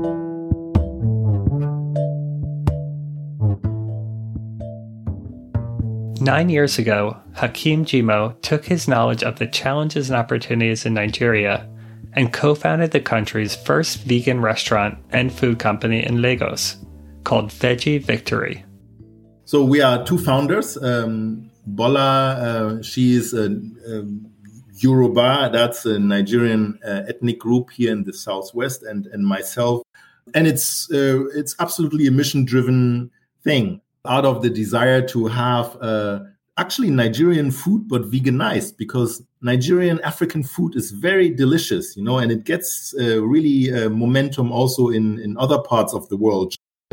Nine years ago, Hakeem Jimoh took his knowledge of the challenges and opportunities in Nigeria and co-founded the country's first vegan restaurant and food company in Lagos, called Veggie Victory. So we are two founders. Um, Bola, uh, she is a, a Yoruba, that's a Nigerian uh, ethnic group here in the Southwest, and, and myself. And it's uh, it's absolutely a mission-driven thing, out of the desire to have uh, actually Nigerian food, but veganized, because Nigerian African food is very delicious, you know, and it gets uh, really uh, momentum also in, in other parts of the world.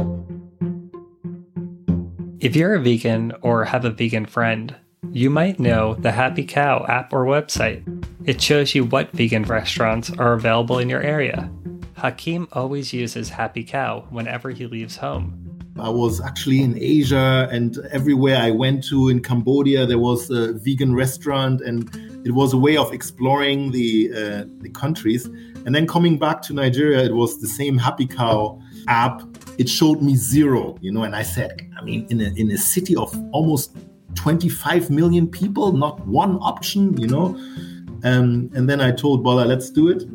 If you're a vegan or have a vegan friend, you might know the Happy Cow app or website. It shows you what vegan restaurants are available in your area. Hakeem always uses Happy Cow whenever he leaves home. I was actually in Asia, and everywhere I went to in Cambodia, there was a vegan restaurant, and it was a way of exploring the uh, the countries. And then coming back to Nigeria, it was the same Happy Cow app. It showed me zero, you know, and I said, I mean, in a, in a city of almost twenty-five million people, not one option, you know. Um, and then I told Bola, let's do it.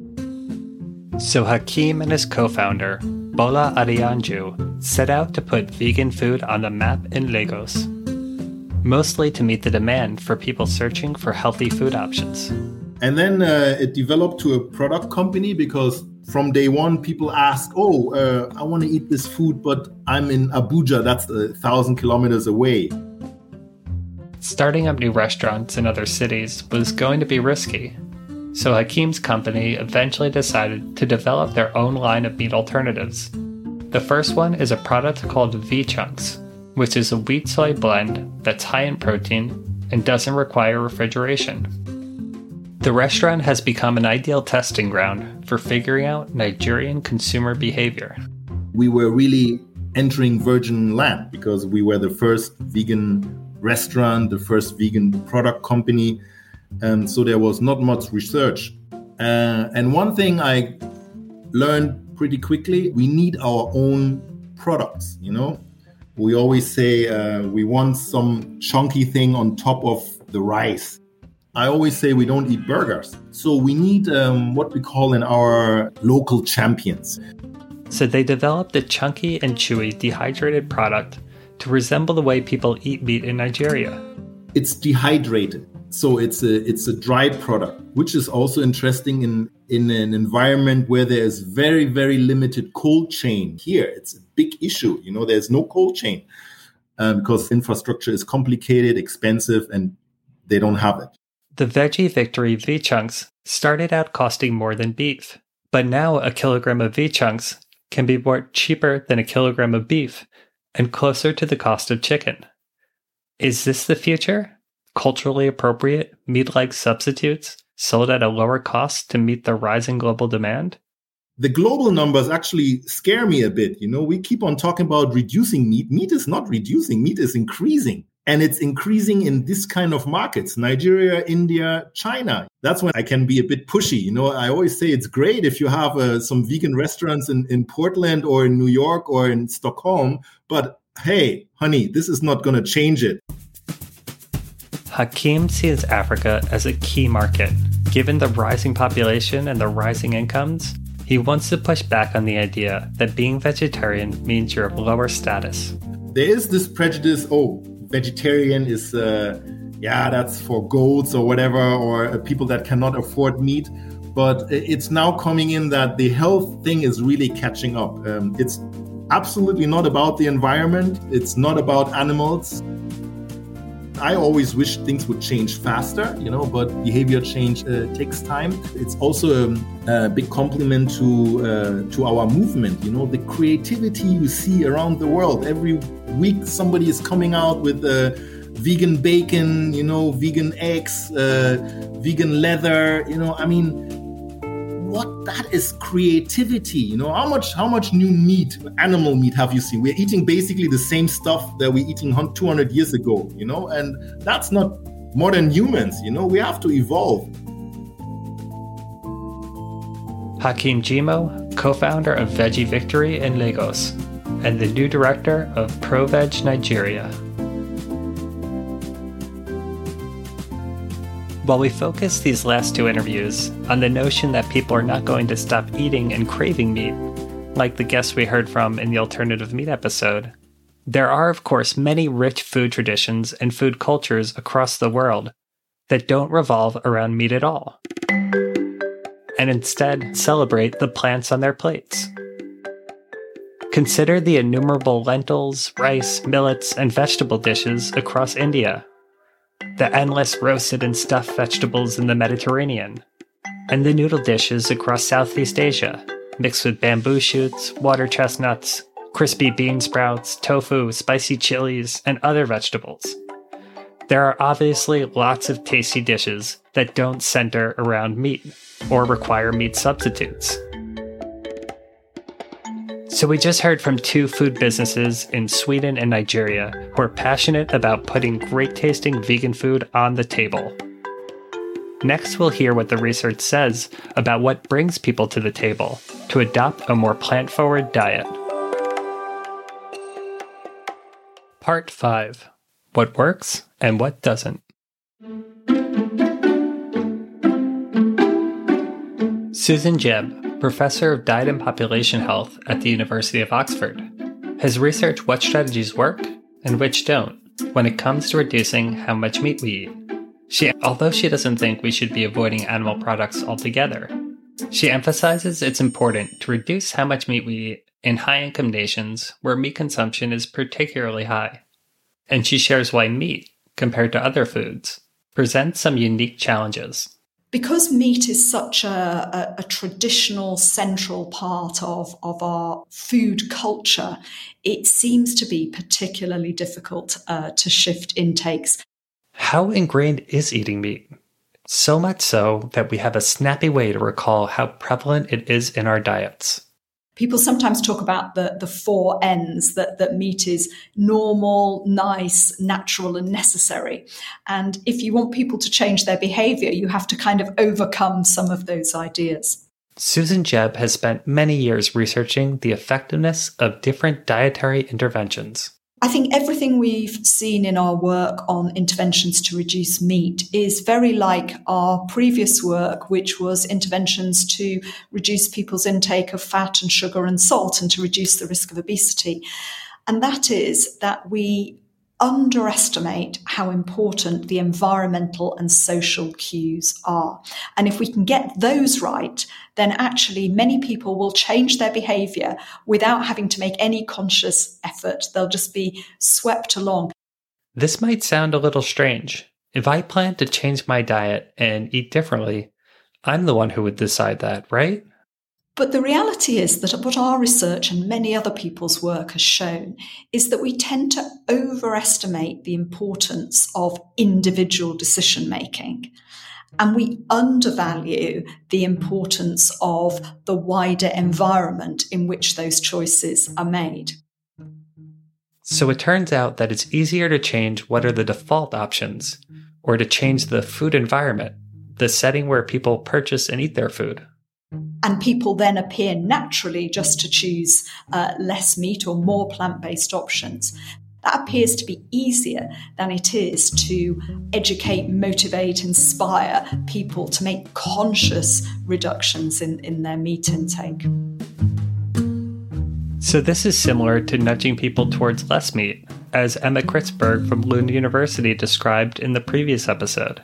So Hakeem and his co-founder, Bola Adeyanju, set out to put vegan food on the map in Lagos, mostly to meet the demand for people searching for healthy food options. And then uh, it developed to a product company, because from day one, people ask, oh, uh, I want to eat this food, but I'm in Abuja, that's a thousand kilometers away. Starting up new restaurants in other cities was going to be risky. So Hakeem's company eventually decided to develop their own line of meat alternatives. The first one is a product called V-Chunks, which is a wheat-soy blend that's high in protein and doesn't require refrigeration. The restaurant has become an ideal testing ground for figuring out Nigerian consumer behavior. We were really entering virgin land, because we were the first vegan restaurant, the first vegan product company. Um, so there was not much research. Uh, and one thing I learned pretty quickly, we need our own products, you know. We always say uh, we want some chunky thing on top of the rice. I always say we don't eat burgers. So we need um, what we call in our local champions. So they developed a chunky and chewy dehydrated product to resemble the way people eat meat in Nigeria. It's dehydrated. So it's a it's a dry product, which is also interesting in, in an environment where there's very, very limited cold chain. Here, it's a big issue. You know, there's no cold chain um, because infrastructure is complicated, expensive, and they don't have it. The Veggie Victory V-Chunks started out costing more than beef, but now a kilogram of V-Chunks can be bought cheaper than a kilogram of beef and closer to the cost of chicken. Is this the future? Culturally appropriate, meat-like substitutes sold at a lower cost to meet the rising global demand? The global numbers actually scare me a bit. You know, we keep on talking about reducing meat. Meat is not reducing. Meat is increasing. And it's increasing in this kind of markets, Nigeria, India, China. That's when I can be a bit pushy. You know, I always say it's great if you have uh, some vegan restaurants in, in Portland or in New York or in Stockholm. But hey, honey, this is not going to change it. Hakeem sees Africa as a key market. Given the rising population and the rising incomes, he wants to push back on the idea that being vegetarian means you're of lower status. There is this prejudice, oh, vegetarian is, uh, yeah, that's for goats or whatever, or uh, people that cannot afford meat. But it's now coming in that the health thing is really catching up. Um, it's absolutely not about the environment. It's not about animals. I always wish things would change faster, you know, but behavior change uh, takes time. It's also a, a big compliment to uh, to our movement, you know, the creativity you see around the world. Every week somebody is coming out with uh, vegan bacon, you know, vegan eggs, uh, vegan leather, you know, I mean, what that is creativity, you know, how much how much new meat, animal meat have you seen? We're eating basically the same stuff that we're eating two hundred years ago, you know, and that's not modern humans, you know, we have to evolve. Hakeem Jimo, co-founder of Veggie Victory in Lagos, and the new director of ProVeg Nigeria. While we focus these last two interviews on the notion that people are not going to stop eating and craving meat, like the guests we heard from in the alternative meat episode, there are, of course, many rich food traditions and food cultures across the world that don't revolve around meat at all, and instead celebrate the plants on their plates. Consider the innumerable lentils, rice, millets, and vegetable dishes across India, the endless roasted and stuffed vegetables in the Mediterranean, and the noodle dishes across Southeast Asia, mixed with bamboo shoots, water chestnuts, crispy bean sprouts, tofu, spicy chilies, and other vegetables. There are obviously lots of tasty dishes that don't center around meat or require meat substitutes. So we just heard from two food businesses in Sweden and Nigeria who are passionate about putting great-tasting vegan food on the table. Next, we'll hear what the research says about what brings people to the table to adopt a more plant-forward diet. Part five. What works and what doesn't. Susan Jebb, Professor of Diet and Population Health at the University of Oxford, has researched what strategies work and which don't when it comes to reducing how much meat we eat. She, although she doesn't think we should be avoiding animal products altogether, she emphasizes it's important to reduce how much meat we eat in high-income nations where meat consumption is particularly high. And she shares why meat, compared to other foods, presents some unique challenges. Because meat is such a, a, a traditional central part of, of our food culture, it seems to be particularly difficult uh, to shift intakes. How ingrained is eating meat? So much so that we have a snappy way to recall how prevalent it is in our diets. People sometimes talk about the, the four N's, that, that meat is normal, nice, natural, and necessary. And if you want people to change their behavior, you have to kind of overcome some of those ideas. Susan Jebb has spent many years researching the effectiveness of different dietary interventions. I think everything we've seen in our work on interventions to reduce meat is very like our previous work, which was interventions to reduce people's intake of fat and sugar and salt and to reduce the risk of obesity. And that is that we underestimate how important the environmental and social cues are. And if we can get those right, then actually many people will change their behavior without having to make any conscious effort. They'll just be swept along. This might sound a little strange. If I plan to change my diet and eat differently, I'm the one who would decide that, right? But the reality is that what our research and many other people's work has shown is that we tend to overestimate the importance of individual decision making. And we undervalue the importance of the wider environment in which those choices are made. So it turns out that it's easier to change what are the default options, or to change the food environment, the setting where people purchase and eat their food. And people then appear naturally just to choose uh, less meat or more plant-based options. That appears to be easier than it is to educate, motivate, inspire people to make conscious reductions in, in their meat intake. So this is similar to nudging people towards less meat, as Emma Kritzberg from Lund University described in the previous episode.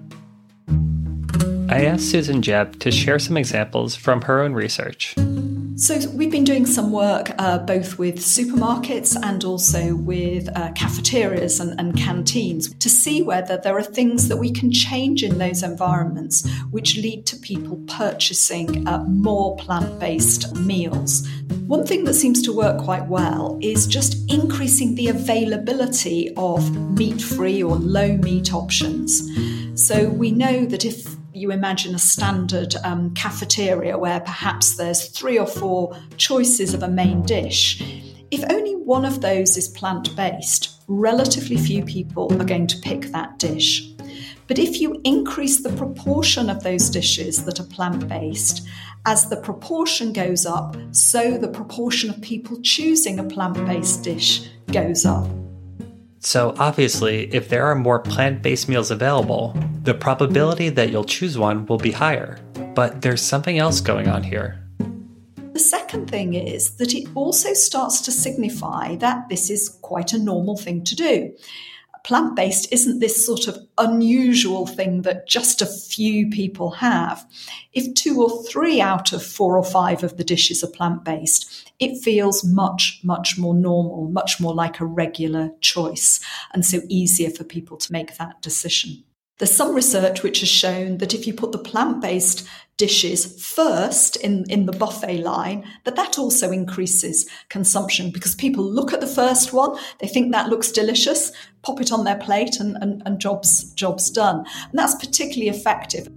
I asked Susan Jebb to share some examples from her own research. So we've been doing some work uh, both with supermarkets and also with uh, cafeterias and, and canteens to see whether there are things that we can change in those environments which lead to people purchasing uh, more plant-based meals. One thing that seems to work quite well is just increasing the availability of meat-free or low-meat options. So we know that if you imagine a standard um, cafeteria where perhaps there's three or four choices of a main dish, if only one of those is plant-based, relatively few people are going to pick that dish. But if you increase the proportion of those dishes that are plant-based, as the proportion goes up, so the proportion of people choosing a plant-based dish goes up. So obviously, if there are more plant-based meals available, the probability that you'll choose one will be higher. But there's something else going on here. The second thing is that it also starts to signify that this is quite a normal thing to do. Plant-based isn't this sort of unusual thing that just a few people have. If two or three out of four or five of the dishes are plant-based, it feels much, much more normal, much more like a regular choice, and so easier for people to make that decision. There's some research which has shown that if you put the plant-based dishes first in, in the buffet line, that that also increases consumption because people look at the first one, they think that looks delicious, pop it on their plate and, and, and job's, job's done. And that's particularly effective.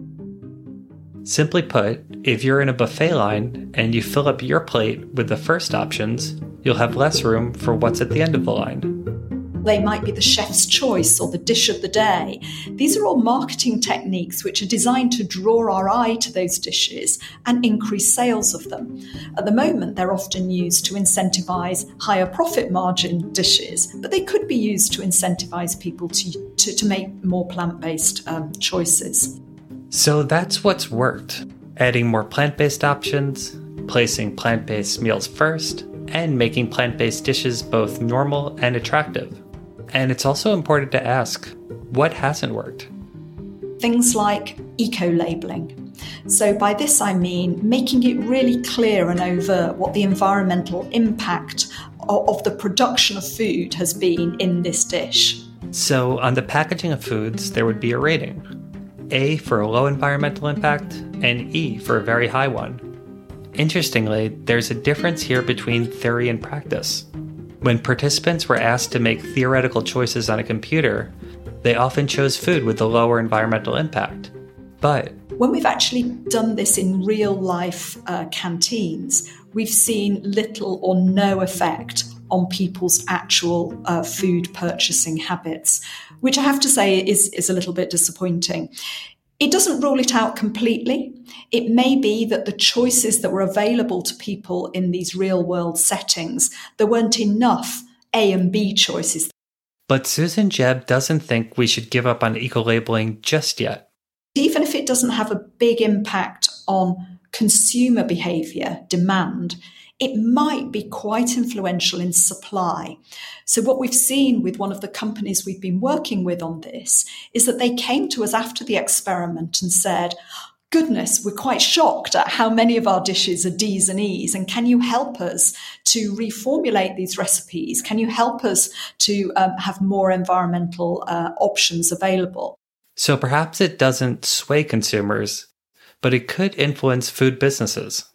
Simply put, if you're in a buffet line and you fill up your plate with the first options, you'll have less room for what's at the end of the line. They might be the chef's choice or the dish of the day. These are all marketing techniques which are designed to draw our eye to those dishes and increase sales of them. At the moment, they're often used to incentivize higher profit margin dishes, but they could be used to incentivize people to, to, to make more plant-based um, choices. So that's what's worked. Adding more plant-based options, placing plant-based meals first, and making plant-based dishes both normal and attractive. And it's also important to ask, what hasn't worked? Things like eco-labeling. So by this I mean making it really clear and overt what the environmental impact of the production of food has been in this dish. So on the packaging of foods, there would be a rating. A for a low environmental impact, and E for a very high one. Interestingly, there's a difference here between theory and practice. When participants were asked to make theoretical choices on a computer, they often chose food with a lower environmental impact. But when we've actually done this in real life uh, canteens, we've seen little or no effect on people's actual uh, food purchasing habits, which I have to say is, is a little bit disappointing. It doesn't rule it out completely. It may be that the choices that were available to people in these real-world settings, there weren't enough A and B choices. But Susan Jebb doesn't think we should give up on eco-labeling just yet. Even if it doesn't have a big impact on consumer behaviour, demand, it might be quite influential in supply. So what we've seen with one of the companies we've been working with on this is that they came to us after the experiment and said, goodness, we're quite shocked at how many of our dishes are D's and E's, and can you help us to reformulate these recipes? Can you help us to um, have more environmental uh, options available? So perhaps it doesn't sway consumers, but it could influence food businesses.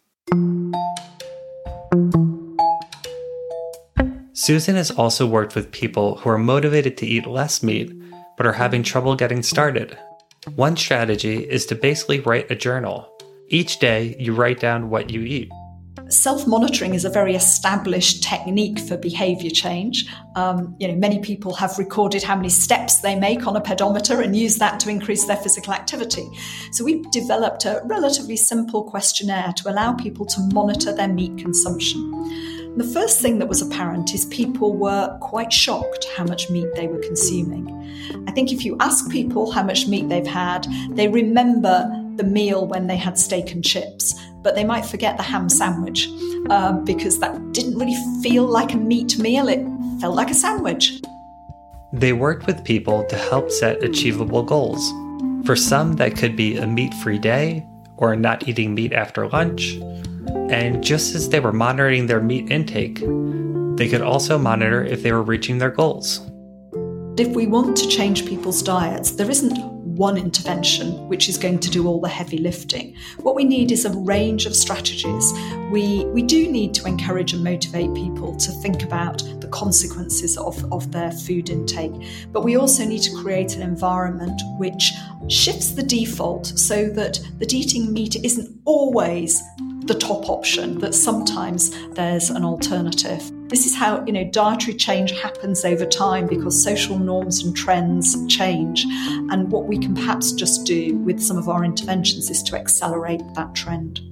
Susan has also worked with people who are motivated to eat less meat, but are having trouble getting started. One strategy is to basically write a journal. Each day, you write down what you eat. Self-monitoring is a very established technique for behaviour change. Um, you know, many people have recorded how many steps they make on a pedometer and use that to increase their physical activity. So we've developed a relatively simple questionnaire to allow people to monitor their meat consumption. And the first thing that was apparent is people were quite shocked how much meat they were consuming. I think if you ask people how much meat they've had, they remember the meal when they had steak and chips, but they might forget the ham sandwich uh, because that didn't really feel like a meat meal. It felt like a sandwich. They worked with people to help set achievable goals. For some, that could be a meat-free day or not eating meat after lunch. And just as they were monitoring their meat intake, they could also monitor if they were reaching their goals. If we want to change people's diets, there isn't one intervention which is going to do all the heavy lifting. What we need is a range of strategies. We we do need to encourage and motivate people to think about the consequences of, of their food intake, but we also need to create an environment which shifts the default so that, that eating meat isn't always the top option, that sometimes there's an alternative. This is how, you know, dietary change happens over time because social norms and trends change. And what we can perhaps just do with some of our interventions is to accelerate that trend.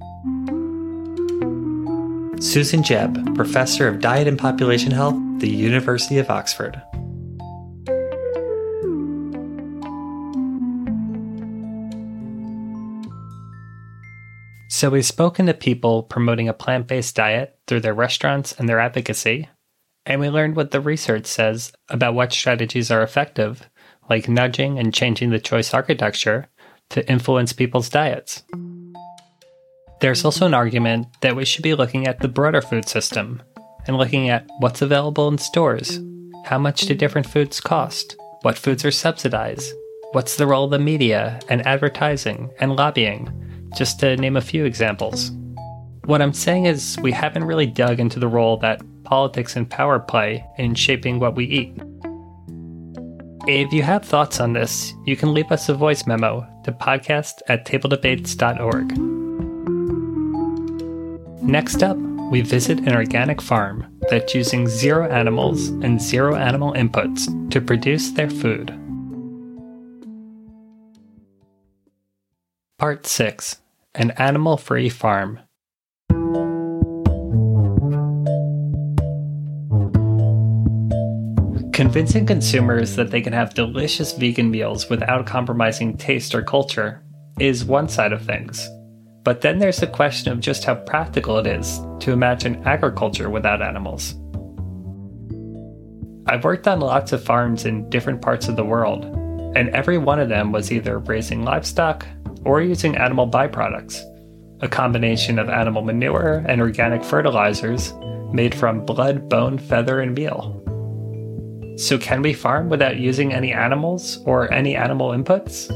Susan Jebb, Professor of Diet and Population Health, the University of Oxford. So we've spoken to people promoting a plant-based diet through their restaurants and their advocacy, and we learned what the research says about what strategies are effective, like nudging and changing the choice architecture to influence people's diets. There's also an argument that we should be looking at the broader food system and looking at what's available in stores, how much do different foods cost, what foods are subsidized, what's the role of the media and advertising and lobbying, just to name a few examples. What I'm saying is we haven't really dug into the role that politics and power play in shaping what we eat. If you have thoughts on this, you can leave us a voice memo to podcast at table debates dot org. Next up, we visit an organic farm that's using zero animals and zero animal inputs to produce their food. Part six. An animal-free farm. Convincing consumers that they can have delicious vegan meals without compromising taste or culture is one side of things. But then there's the question of just how practical it is to imagine agriculture without animals. I've worked on lots of farms in different parts of the world, and every one of them was either raising livestock or using animal byproducts, a combination of animal manure and organic fertilizers made from blood, bone, feather, and meal. So can we farm without using any animals or any animal inputs?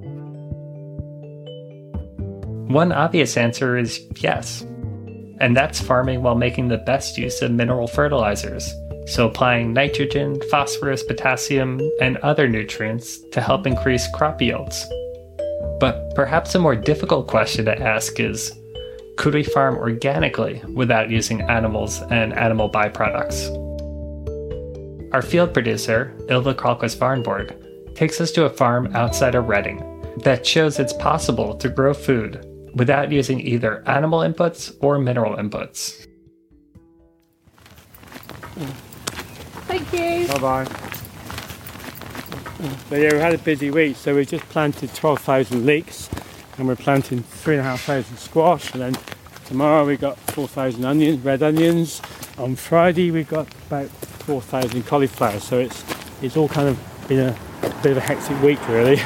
One obvious answer is yes, and that's farming while making the best use of mineral fertilizers, so applying nitrogen, phosphorus, potassium, and other nutrients to help increase crop yields. But perhaps a more difficult question to ask is, could we farm organically without using animals and animal byproducts? Our field producer, Ilva Kralkvist Varnborg, takes us to a farm outside of Reading that shows it's possible to grow food without using either animal inputs or mineral inputs. Thank you. Bye-bye. So yeah, we had a busy week, so we just planted twelve thousand leeks, and we're planting three thousand five hundred squash, and then tomorrow we got four thousand onions, red onions. On Friday we got about four thousand cauliflower, so it's it's all kind of been a bit of a hectic week really.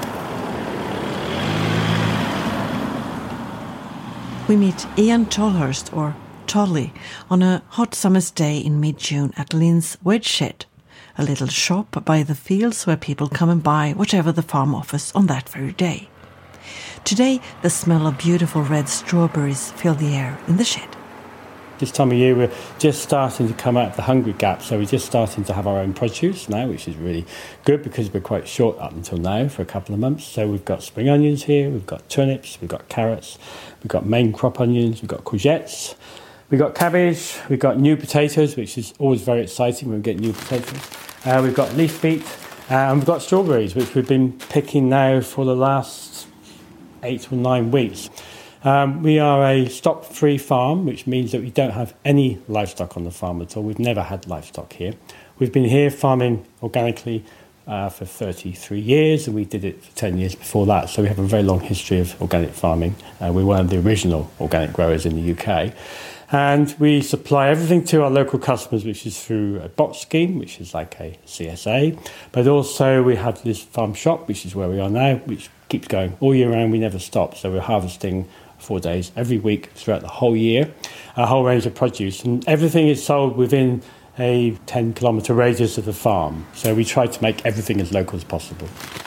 We meet Ian Tolhurst, or Tolly, on a hot summer's day in mid-June at Lynn's Wedge Shed, a little shop by the fields where people come and buy whatever the farm offers on that very day. Today, the smell of beautiful red strawberries fill the air in the shed. This time of year, we're just starting to come out of the hungry gap, so we're just starting to have our own produce now, which is really good because we're quite short up until now for a couple of months. So we've got spring onions here, we've got turnips, we've got carrots, we've got main crop onions, we've got courgettes, we've got cabbage, we've got new potatoes, which is always very exciting when we get new potatoes. Uh, we've got leaf beet, uh, and we've got strawberries, which we've been picking now for the last eight or nine weeks. Um, we are a stock-free farm, which means that we don't have any livestock on the farm at all. We've never had livestock here. We've been here farming organically uh, for thirty-three years, and we did it for ten years before that. So we have a very long history of organic farming. Uh, we're one of the original organic growers in the U K. And we supply everything to our local customers, which is through a bot scheme, which is like a C S A. But also we have this farm shop, which is where we are now, which keeps going all year round. We never stop. So we're harvesting four days every week throughout the whole year, a whole range of produce. And everything is sold within a ten kilometre radius of the farm. So we try to make everything as local as possible.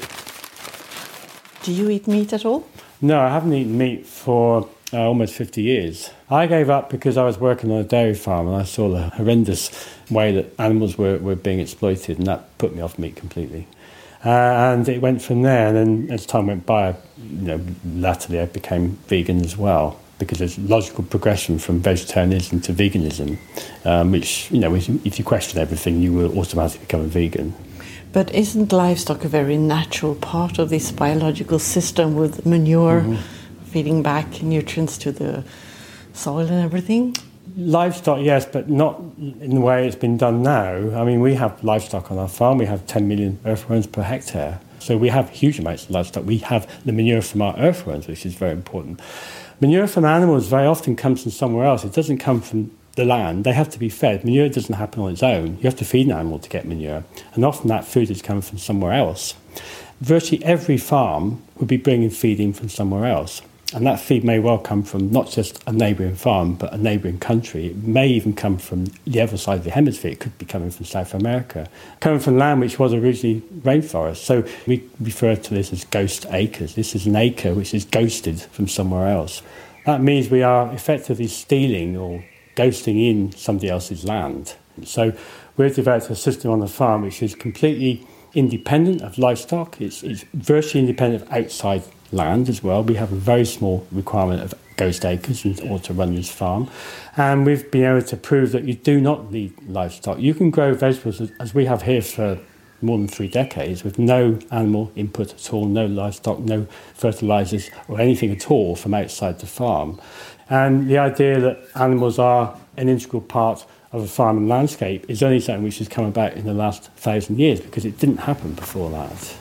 Do you eat meat at all? No, I haven't eaten meat for uh, almost fifty years. I gave up because I was working on a dairy farm and I saw the horrendous way that animals were, were being exploited, and that put me off meat completely. Uh, and it went from there, and then as time went by, I, you know, latterly I became vegan as well, because there's logical progression from vegetarianism to veganism, um, which, you know, if you, if you question everything, you will automatically become a vegan. But isn't livestock a very natural part of this biological system with manure, mm-hmm. feeding back nutrients to the soil and everything? Livestock, yes, but not in the way it's been done now. I mean, we have livestock on our farm. We have ten million earthworms per hectare. So we have huge amounts of livestock. We have the manure from our earthworms, which is very important. Manure from animals very often comes from somewhere else. It doesn't come from the land. They have to be fed. Manure doesn't happen on its own. You have to feed an animal to get manure. And often that food is coming from somewhere else. Virtually every farm would be bringing feed in from somewhere else. And that feed may well come from not just a neighbouring farm, but a neighbouring country. It may even come from the other side of the hemisphere. It could be coming from South America, coming from land which was originally rainforest. So we refer to this as ghost acres. This is an acre which is ghosted from somewhere else. That means we are effectively stealing or ghosting in somebody else's land. So we've developed a system on the farm which is completely independent of livestock. It's, it's virtually independent of outside land as well. We have a very small requirement of ghost acres in order to run this farm. And we've been able to prove that you do not need livestock. You can grow vegetables, as we have here for more than three decades, with no animal input at all, no livestock, no fertilisers or anything at all from outside the farm. And the idea that animals are an integral part of a farm and landscape is only something which has come about in the last thousand years, because it didn't happen before that.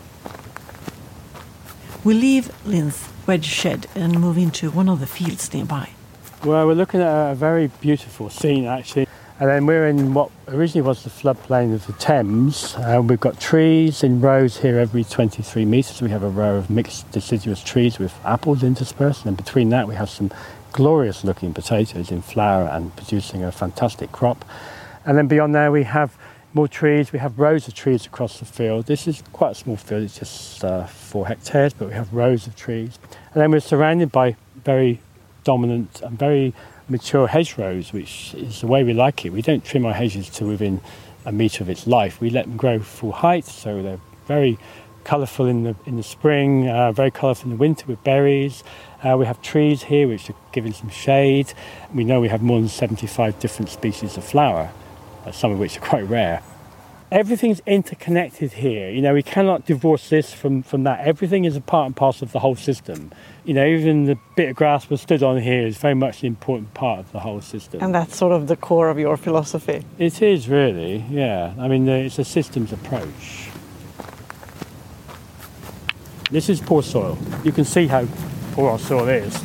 We leave Lynn's wedge shed and move into one of the fields nearby. Well, we're looking at a very beautiful scene, actually. And then we're in what originally was the floodplain of the Thames. Uh, we've got trees in rows here every twenty-three metres. We have a row of mixed deciduous trees with apples interspersed. And between that, we have some glorious-looking potatoes in flower and producing a fantastic crop. And then beyond there, we have more trees. We have rows of trees across the field. This is quite a small field. It's just uh, four hectares, but we have rows of trees. And then we're surrounded by very dominant and very mature hedgerows, which is the way we like it. We don't trim our hedges to within a metre of its life. We let them grow full height, so they're very colourful in the in the spring, uh, very colourful in the winter with berries. Uh, we have trees here which are giving some shade. We know we have more than seventy-five different species of flower, uh, some of which are quite rare. Everything's interconnected here. You know, we cannot divorce this from, from that. Everything is a part and parcel of the whole system. You know, even the bit of grass we're stood on here is very much an important part of the whole system. And that's sort of the core of your philosophy. It is really, yeah. I mean, it's a systems approach. This is poor soil. You can see how poor our soil is.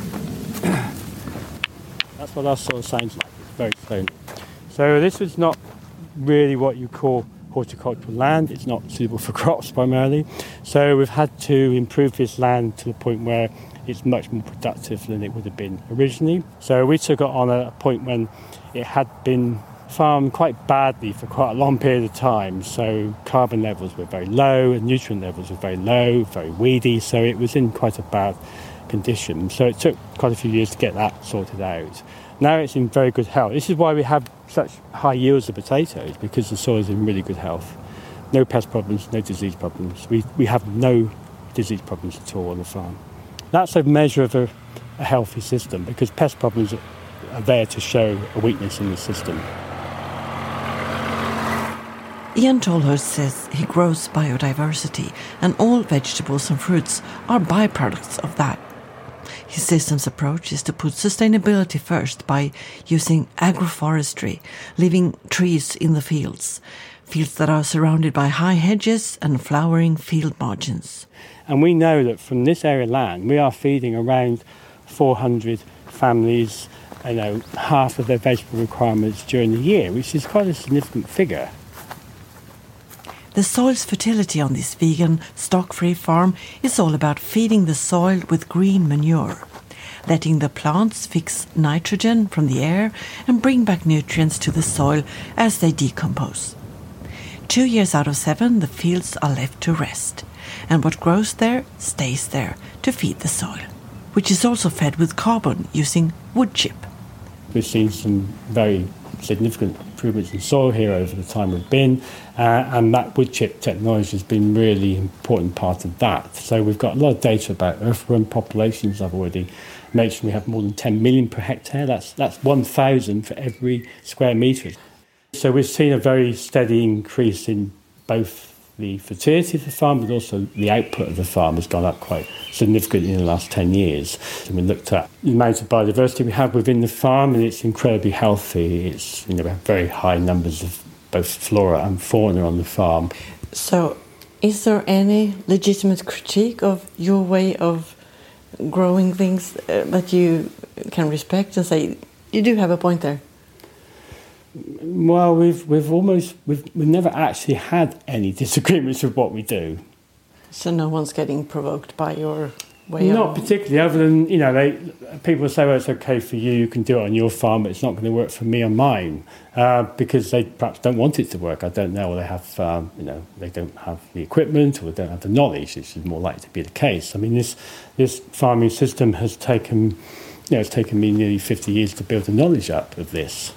That's what our soil sounds like. It's very stony. So this is not really what you call horticultural land. It's not suitable for crops primarily. So we've had to improve this land to the point where it's much more productive than it would have been originally. So we took it on at a point when it had been farmed quite badly for quite a long period of time. So carbon levels were very low and nutrient levels were very low, very weedy. So it was in quite a bad condition. So it took quite a few years to get that sorted out. Now it's in very good health. This is why we have such high yields of potatoes, because the soil is in really good health. No pest problems, no disease problems. We we have no disease problems at all on the farm. That's a measure of a, a healthy system, because pest problems are there to show a weakness in the system. Ian Tolhurst says he grows biodiversity, and all vegetables and fruits are byproducts of that. His system's approach is to put sustainability first by using agroforestry, leaving trees in the fields, fields that are surrounded by high hedges and flowering field margins. And we know that from this area of land, we are feeding around four hundred families, you know, half of their vegetable requirements during the year, which is quite a significant figure. The soil's fertility on this vegan, stock-free farm is all about feeding the soil with green manure. letting the plants fix nitrogen from the air and bring back nutrients to the soil as they decompose. Two years out of seven, the fields are left to rest, and what grows there stays there to feed the soil, which is also fed with carbon using wood chip. We've seen some very significant improvements in soil here over the time we've been, uh, and that wood chip technology has been really important part of that. So we've got a lot of data about earthworm populations. I've already mentioned we have more than ten million per hectare. That's that's one thousand for every square metre. So we've seen a very steady increase in both the fertility of the farm, but also the output of the farm has gone up quite significantly in the last ten years. And we looked at the amount of biodiversity we have within the farm, and it's incredibly healthy. It's, you know, we have very high numbers of both flora and fauna on the farm. So is there any legitimate critique of your way of growing things uh, that you can respect and say, you do have a point there? Well, we've we've almost we've we've never actually had any disagreements with what we do. So no one's getting provoked by your way. Not of... particularly, other than, you know, they people say, well, it's okay for you, you can do it on your farm, but it's not going to work for me on mine, uh, because they perhaps don't want it to work. I don't know, or they have, um, you know, they don't have the equipment, or they don't have the knowledge. Which is more likely to be the case. I mean, this this farming system has taken, you know, it's taken me nearly fifty years to build the knowledge up of this.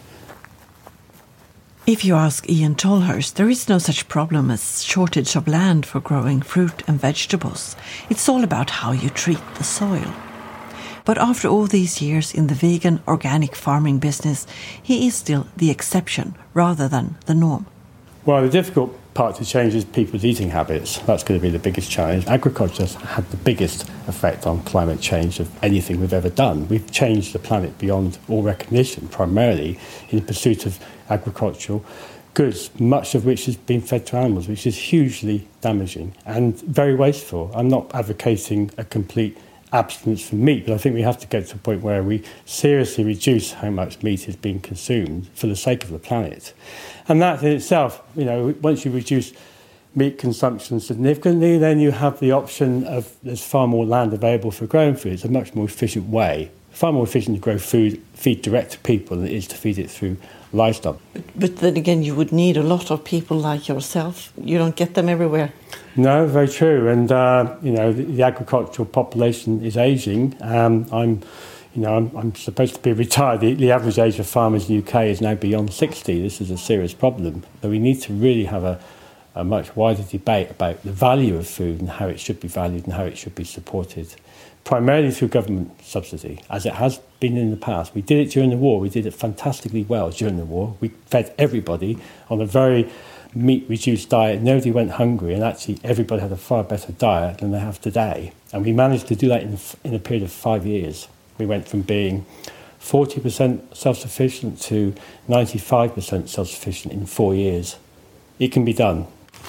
If you ask Ian Tolhurst, there is no such problem as shortage of land for growing fruit and vegetables. It's all about how you treat the soil. But after all these years in the vegan organic farming business, he is still the exception rather than the norm. Well, the difficult part to change is people's eating habits. That's going to be the biggest challenge. Agriculture has had the biggest effect on climate change of anything we've ever done. We've changed the planet beyond all recognition, primarily in the pursuit of agricultural goods, much of which has been fed to animals, which is hugely damaging and very wasteful. I'm not advocating a complete abstinence from meat, but I think we have to get to a point where we seriously reduce how much meat is being consumed for the sake of the planet. And that in itself, you know, once you reduce meat consumption significantly, then you have the option of there's far more land available for growing food. It's a much more efficient way, far more efficient to grow food, feed direct to people than it is to feed it through livestock. But, but then again, you would need a lot of people like yourself. You don't get them everywhere. No, very true. And, uh, you know, the, the agricultural population is ageing. Um, I'm, you know, I'm, I'm supposed to be retired. The, the average age of farmers in the U K is now beyond sixty. This is a serious problem. So we need to really have a, a much wider debate about the value of food and how it should be valued and how it should be supported, primarily through government subsidy, as it has been in the past. We did it during the war. We did it fantastically well during the war. We fed everybody on a very meat-reduced diet. Nobody went hungry, and actually everybody had a far better diet than they have today. And we managed to do that in, in a period of five years. We went from being forty percent self-sufficient to ninety-five percent self-sufficient in four years. It can be done.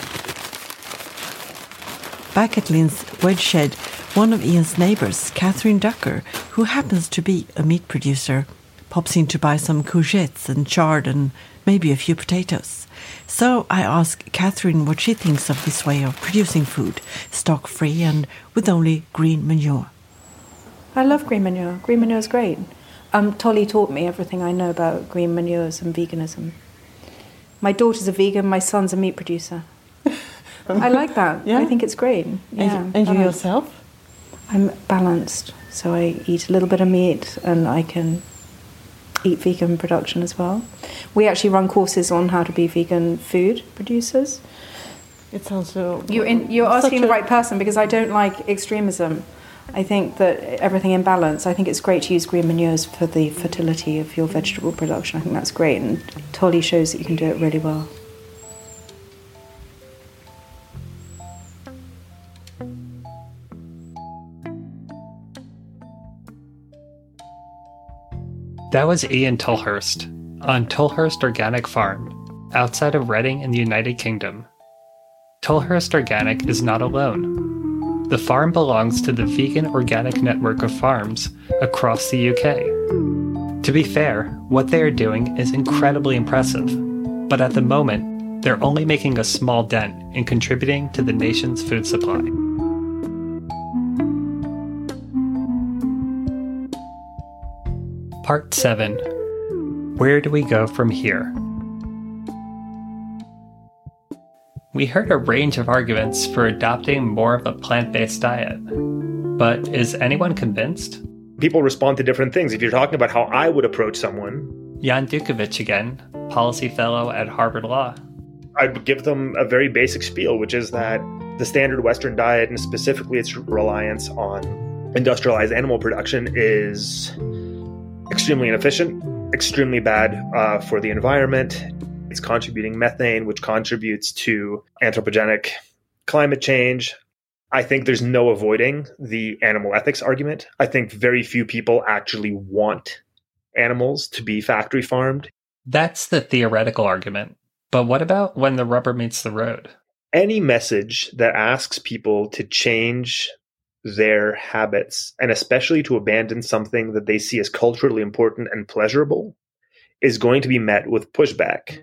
Back at Lynn's wedge shed, one of Ian's neighbours, Catherine Ducker, who happens to be a meat producer, pops in to buy some courgettes and chard and maybe a few potatoes. So I ask Catherine what she thinks of this way of producing food, stock-free and with only green manure. I love green manure. Green manure is great. Um, Tolly taught me everything I know about green manures and veganism. My daughter's a vegan, my son's a meat producer. I like that. Yeah. I think it's great. Yeah, and and you yourself? I'm balanced, so I eat a little bit of meat and I can eat vegan production as well. We actually run courses on how to be vegan food producers. It sounds so... You're, in, you're asking the right person, because I don't like extremism. I think that everything in balance. I think it's great to use green manures for the fertility of your vegetable production. I think that's great, and Tolly shows that you can do it really well. That was Ian Tolhurst on Tolhurst Organic Farm, outside of Reading in the United Kingdom. Tolhurst Organic is not alone. The farm belongs to the Vegan Organic Network of Farms across the U K. To be fair, what they are doing is incredibly impressive, but at the moment, they're only making a small dent in contributing to the nation's food supply. Part seven. Where do we go from here? We heard a range of arguments for adopting more of a plant-based diet. But is anyone convinced? People respond to different things. If you're talking about how I would approach someone... Jan Dukovic again, policy fellow at Harvard Law. I'd give them a very basic spiel, which is that the standard Western diet, and specifically its reliance on industrialized animal production, is extremely inefficient, extremely bad uh, for the environment. It's contributing methane, which contributes to anthropogenic climate change. I think there's no avoiding the animal ethics argument. I think very few people actually want animals to be factory farmed. That's the theoretical argument. But what about when the rubber meets the road? Any message that asks people to change their habits, and especially to abandon something that they see as culturally important and pleasurable, is going to be met with pushback.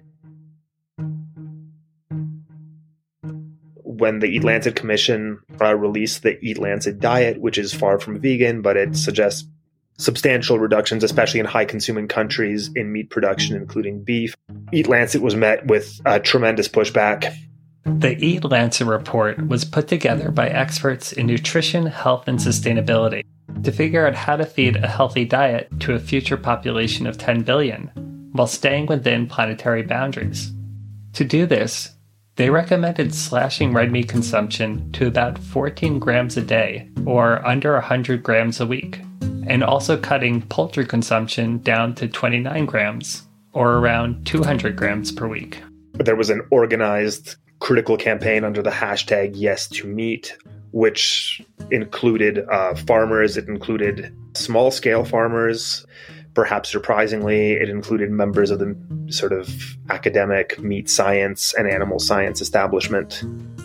When the Eat Lancet Commission uh, released the Eat Lancet diet, which is far from vegan, but it suggests substantial reductions, especially in high-consuming countries, in meat production, including beef. Eat Lancet was met with uh, tremendous pushback. The Eat Lancet report was put together by experts in nutrition, health, and sustainability to figure out how to feed a healthy diet to a future population of ten billion, while staying within planetary boundaries. To do this, they recommended slashing red meat consumption to about fourteen grams a day, or under one hundred grams a week, and also cutting poultry consumption down to twenty-nine grams, or around two hundred grams per week. There was an organized critical campaign under the hashtag Yes to Meat, which included uh, farmers, it included small-scale farmers. Perhaps surprisingly, it included members of the sort of academic meat science and animal science establishment.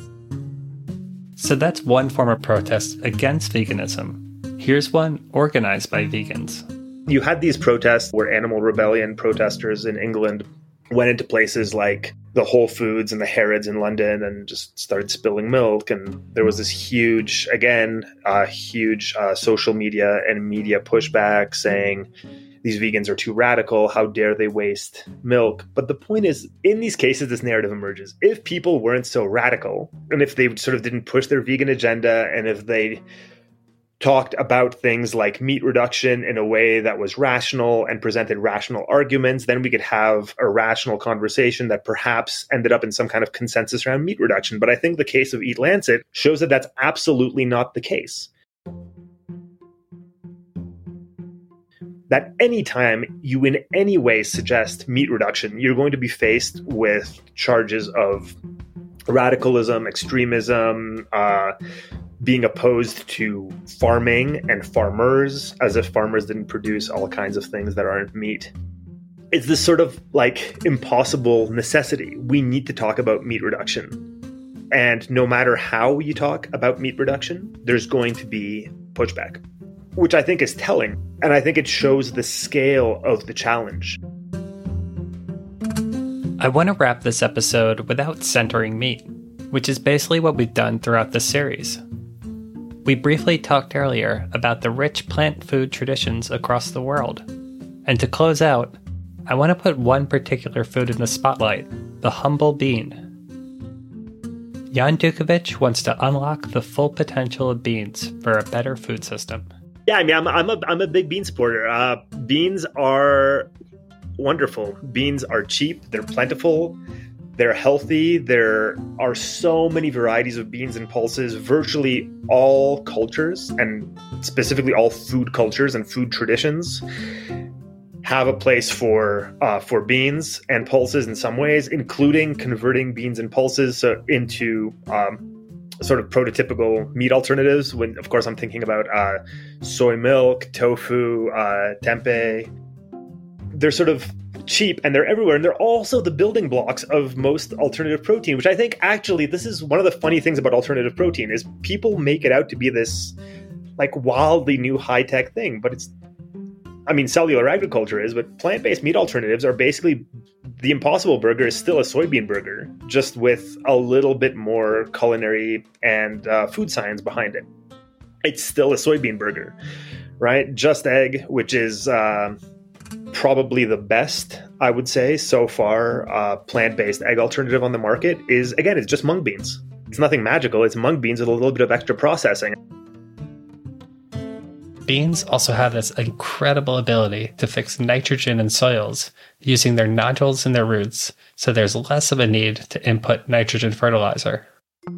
So that's one form of protest against veganism. Here's one organized by vegans. You had these protests where animal rebellion protesters in England went into places like the Whole Foods and the Harrods in London and just started spilling milk. And there was this huge, again, uh, huge uh, social media and media pushback saying these vegans are too radical. How dare they waste milk? But the point is, in these cases, this narrative emerges. If people weren't so radical, and if they sort of didn't push their vegan agenda, and if they talked about things like meat reduction in a way that was rational and presented rational arguments, then we could have a rational conversation that perhaps ended up in some kind of consensus around meat reduction. But I think the case of Eat Lancet shows that that's absolutely not the case. That anytime you in any way suggest meat reduction, you're going to be faced with charges of radicalism, extremism, uh, being opposed to farming and farmers, as if farmers didn't produce all kinds of things that aren't meat. It's this sort of like impossible necessity. We need to talk about meat reduction. And no matter how you talk about meat reduction, there's going to be pushback, which I think is telling. And I think it shows the scale of the challenge. I want to wrap this episode without centering meat, which is basically what we've done throughout the series. We briefly talked earlier about the rich plant food traditions across the world. And to close out, I want to put one particular food in the spotlight, the humble bean. Jan Dukovic wants to unlock the full potential of beans for a better food system. Yeah, I mean, I'm, I'm, a, I'm a big bean supporter. Uh, beans are wonderful. Beans are cheap. They're plentiful. They're healthy. There are so many varieties of beans and pulses. Virtually all cultures, and specifically all food cultures and food traditions, have a place for uh, for beans and pulses in some ways, including converting beans and pulses so, into um, sort of prototypical meat alternatives. When, of course, I'm thinking about uh, soy milk, tofu, uh, tempeh. They're sort of cheap and they're everywhere, and they're also the building blocks of most alternative protein, which I think actually this is one of the funny things about alternative protein is people make it out to be this like wildly new high-tech thing, but it's, I mean, cellular agriculture is, but plant-based meat alternatives are basically, the Impossible Burger is still a soybean burger, just with a little bit more culinary and uh, food science behind it. It's still a soybean burger, right? Just Egg, which is uh, probably the best, I would say, so far, uh, plant-based egg alternative on the market is, again, it's just mung beans. It's nothing magical. It's mung beans with a little bit of extra processing. Beans also have this incredible ability to fix nitrogen in soils using their nodules and their roots, so there's less of a need to input nitrogen fertilizer.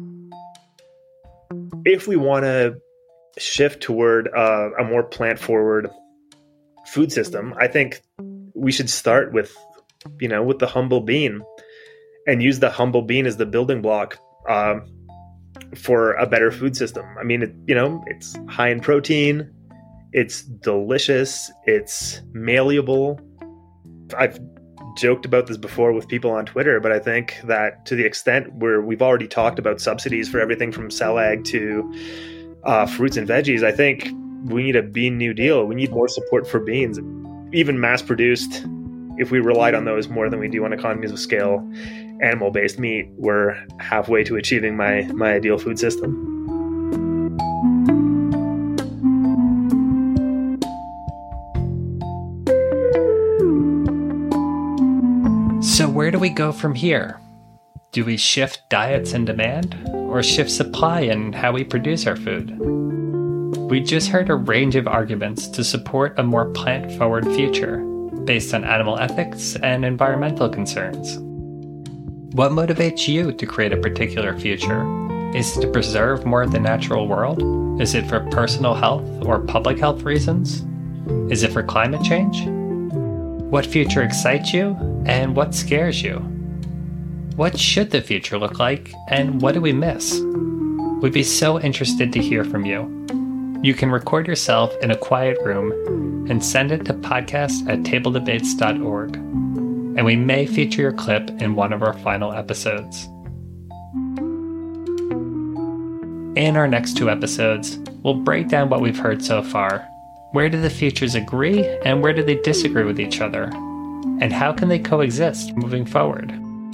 If we want to shift toward uh, a more plant-forward food system, I think we should start with, you know, with the humble bean and use the humble bean as the building block uh, for a better food system. I mean, it, you know, it's high in protein. It's delicious. It's malleable. I've joked about this before with people on Twitter, but I think that to the extent where we've already talked about subsidies for everything from cell ag to uh, fruits and veggies, I think we need a Bean New Deal. We need more support for beans, even mass-produced. If we relied on those more than we do on economies of scale, animal-based meat, we're halfway to achieving my, my ideal food system. So where do we go from here? Do we shift diets and demand, or shift supply in how we produce our food? We just heard a range of arguments to support a more plant-forward future, based on animal ethics and environmental concerns. What motivates you to create a particular future? Is it to preserve more of the natural world? Is it for personal health or public health reasons? Is it for climate change? What future excites you, and what scares you? What should the future look like, and what do we miss? We'd be so interested to hear from you. You can record yourself in a quiet room and send it to podcast at table debates dot org, and we may feature your clip in one of our final episodes. In our next two episodes, we'll break down what we've heard so far. Where do the futures agree, and where do they disagree with each other? And how can they coexist moving forward?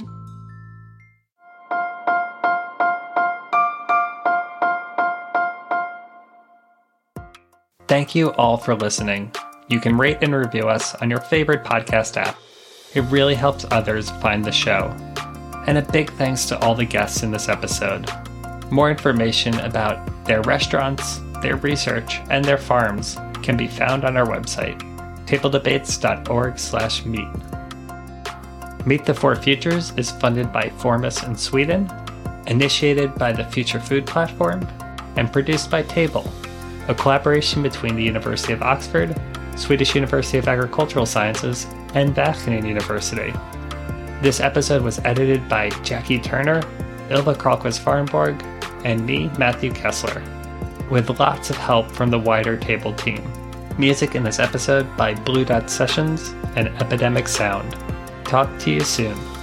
Thank you all for listening. You can rate and review us on your favorite podcast app. It really helps others find the show. And a big thanks to all the guests in this episode. More information about their restaurants, their research, and their farms can be found on our website, table debates dot org slash meet. Meet the Four Futures is funded by Formus in Sweden, initiated by the Future Food Platform, and produced by Table, a collaboration between the University of Oxford, Swedish University of Agricultural Sciences, and Wageningen University. This episode was edited by Jackie Turner, Ilva Karlquist-Farnborg, and me, Matthew Kessler, with lots of help from the wider Table team. Music in this episode by Blue Dot Sessions and Epidemic Sound. Talk to you soon.